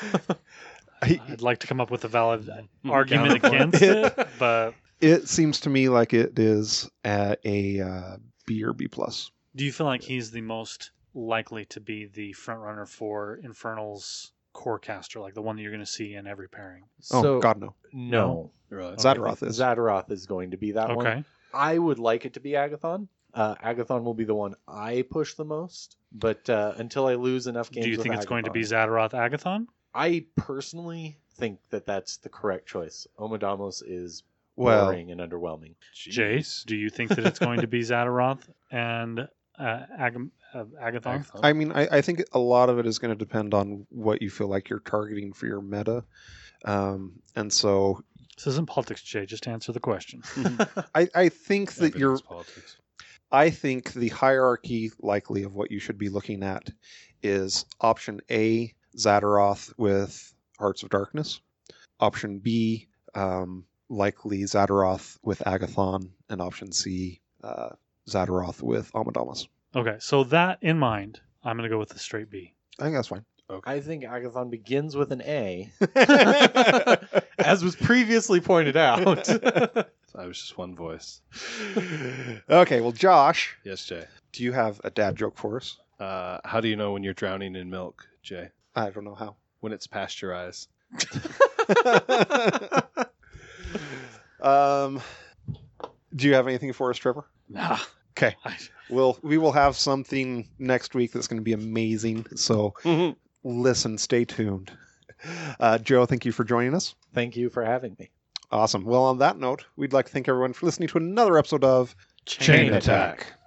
I'd like to come up with a valid argument Counterpoint. against it, but It seems to me like it is at a B or B plus. do you feel like he's the most likely to be the front runner for Infernal's core caster, like the one that you're going to see in every pairing? Oh God, no. No. Really? Zadaroth is. Zadaroth is going to be that one. Okay. I would like it to be Agathon. Agathon will be the one I push the most, but until I lose enough games Do you with think it's going to be Agathon, Zadaroth Agathon? I personally think that that's the correct choice. Omidamos is Well, boring and underwhelming. Jace, do you think that it's going to be Zadaroth and Agathon? I mean, I think a lot of it is going to depend on what you feel like you're targeting for your meta. And so This isn't politics, Jay. Just answer the question. I think that you're. Everything's politics. I think the hierarchy likely of what you should be looking at is option A, Zadaroth with Hearts of Darkness. Option B, likely Zadaroth with Agathon. And option C, Zadaroth with Omidamos. Okay, so that in mind, I'm going to go with the straight B. I think that's fine. I think Agathon begins with an A, as was previously pointed out. I was just one voice. Okay, well, Josh, Yes, Jay. do you have a dad joke for us? How do you know when you're drowning in milk, Jay? I don't know how. When it's pasteurized. Do you have anything for us, Trevor? Nah. Okay. I- We will have something next week that's going to be amazing. So listen, stay tuned. Joe, thank you for joining us. Thank you for having me. Awesome. Well, on that note, we'd like to thank everyone for listening to another episode of Chain Attack.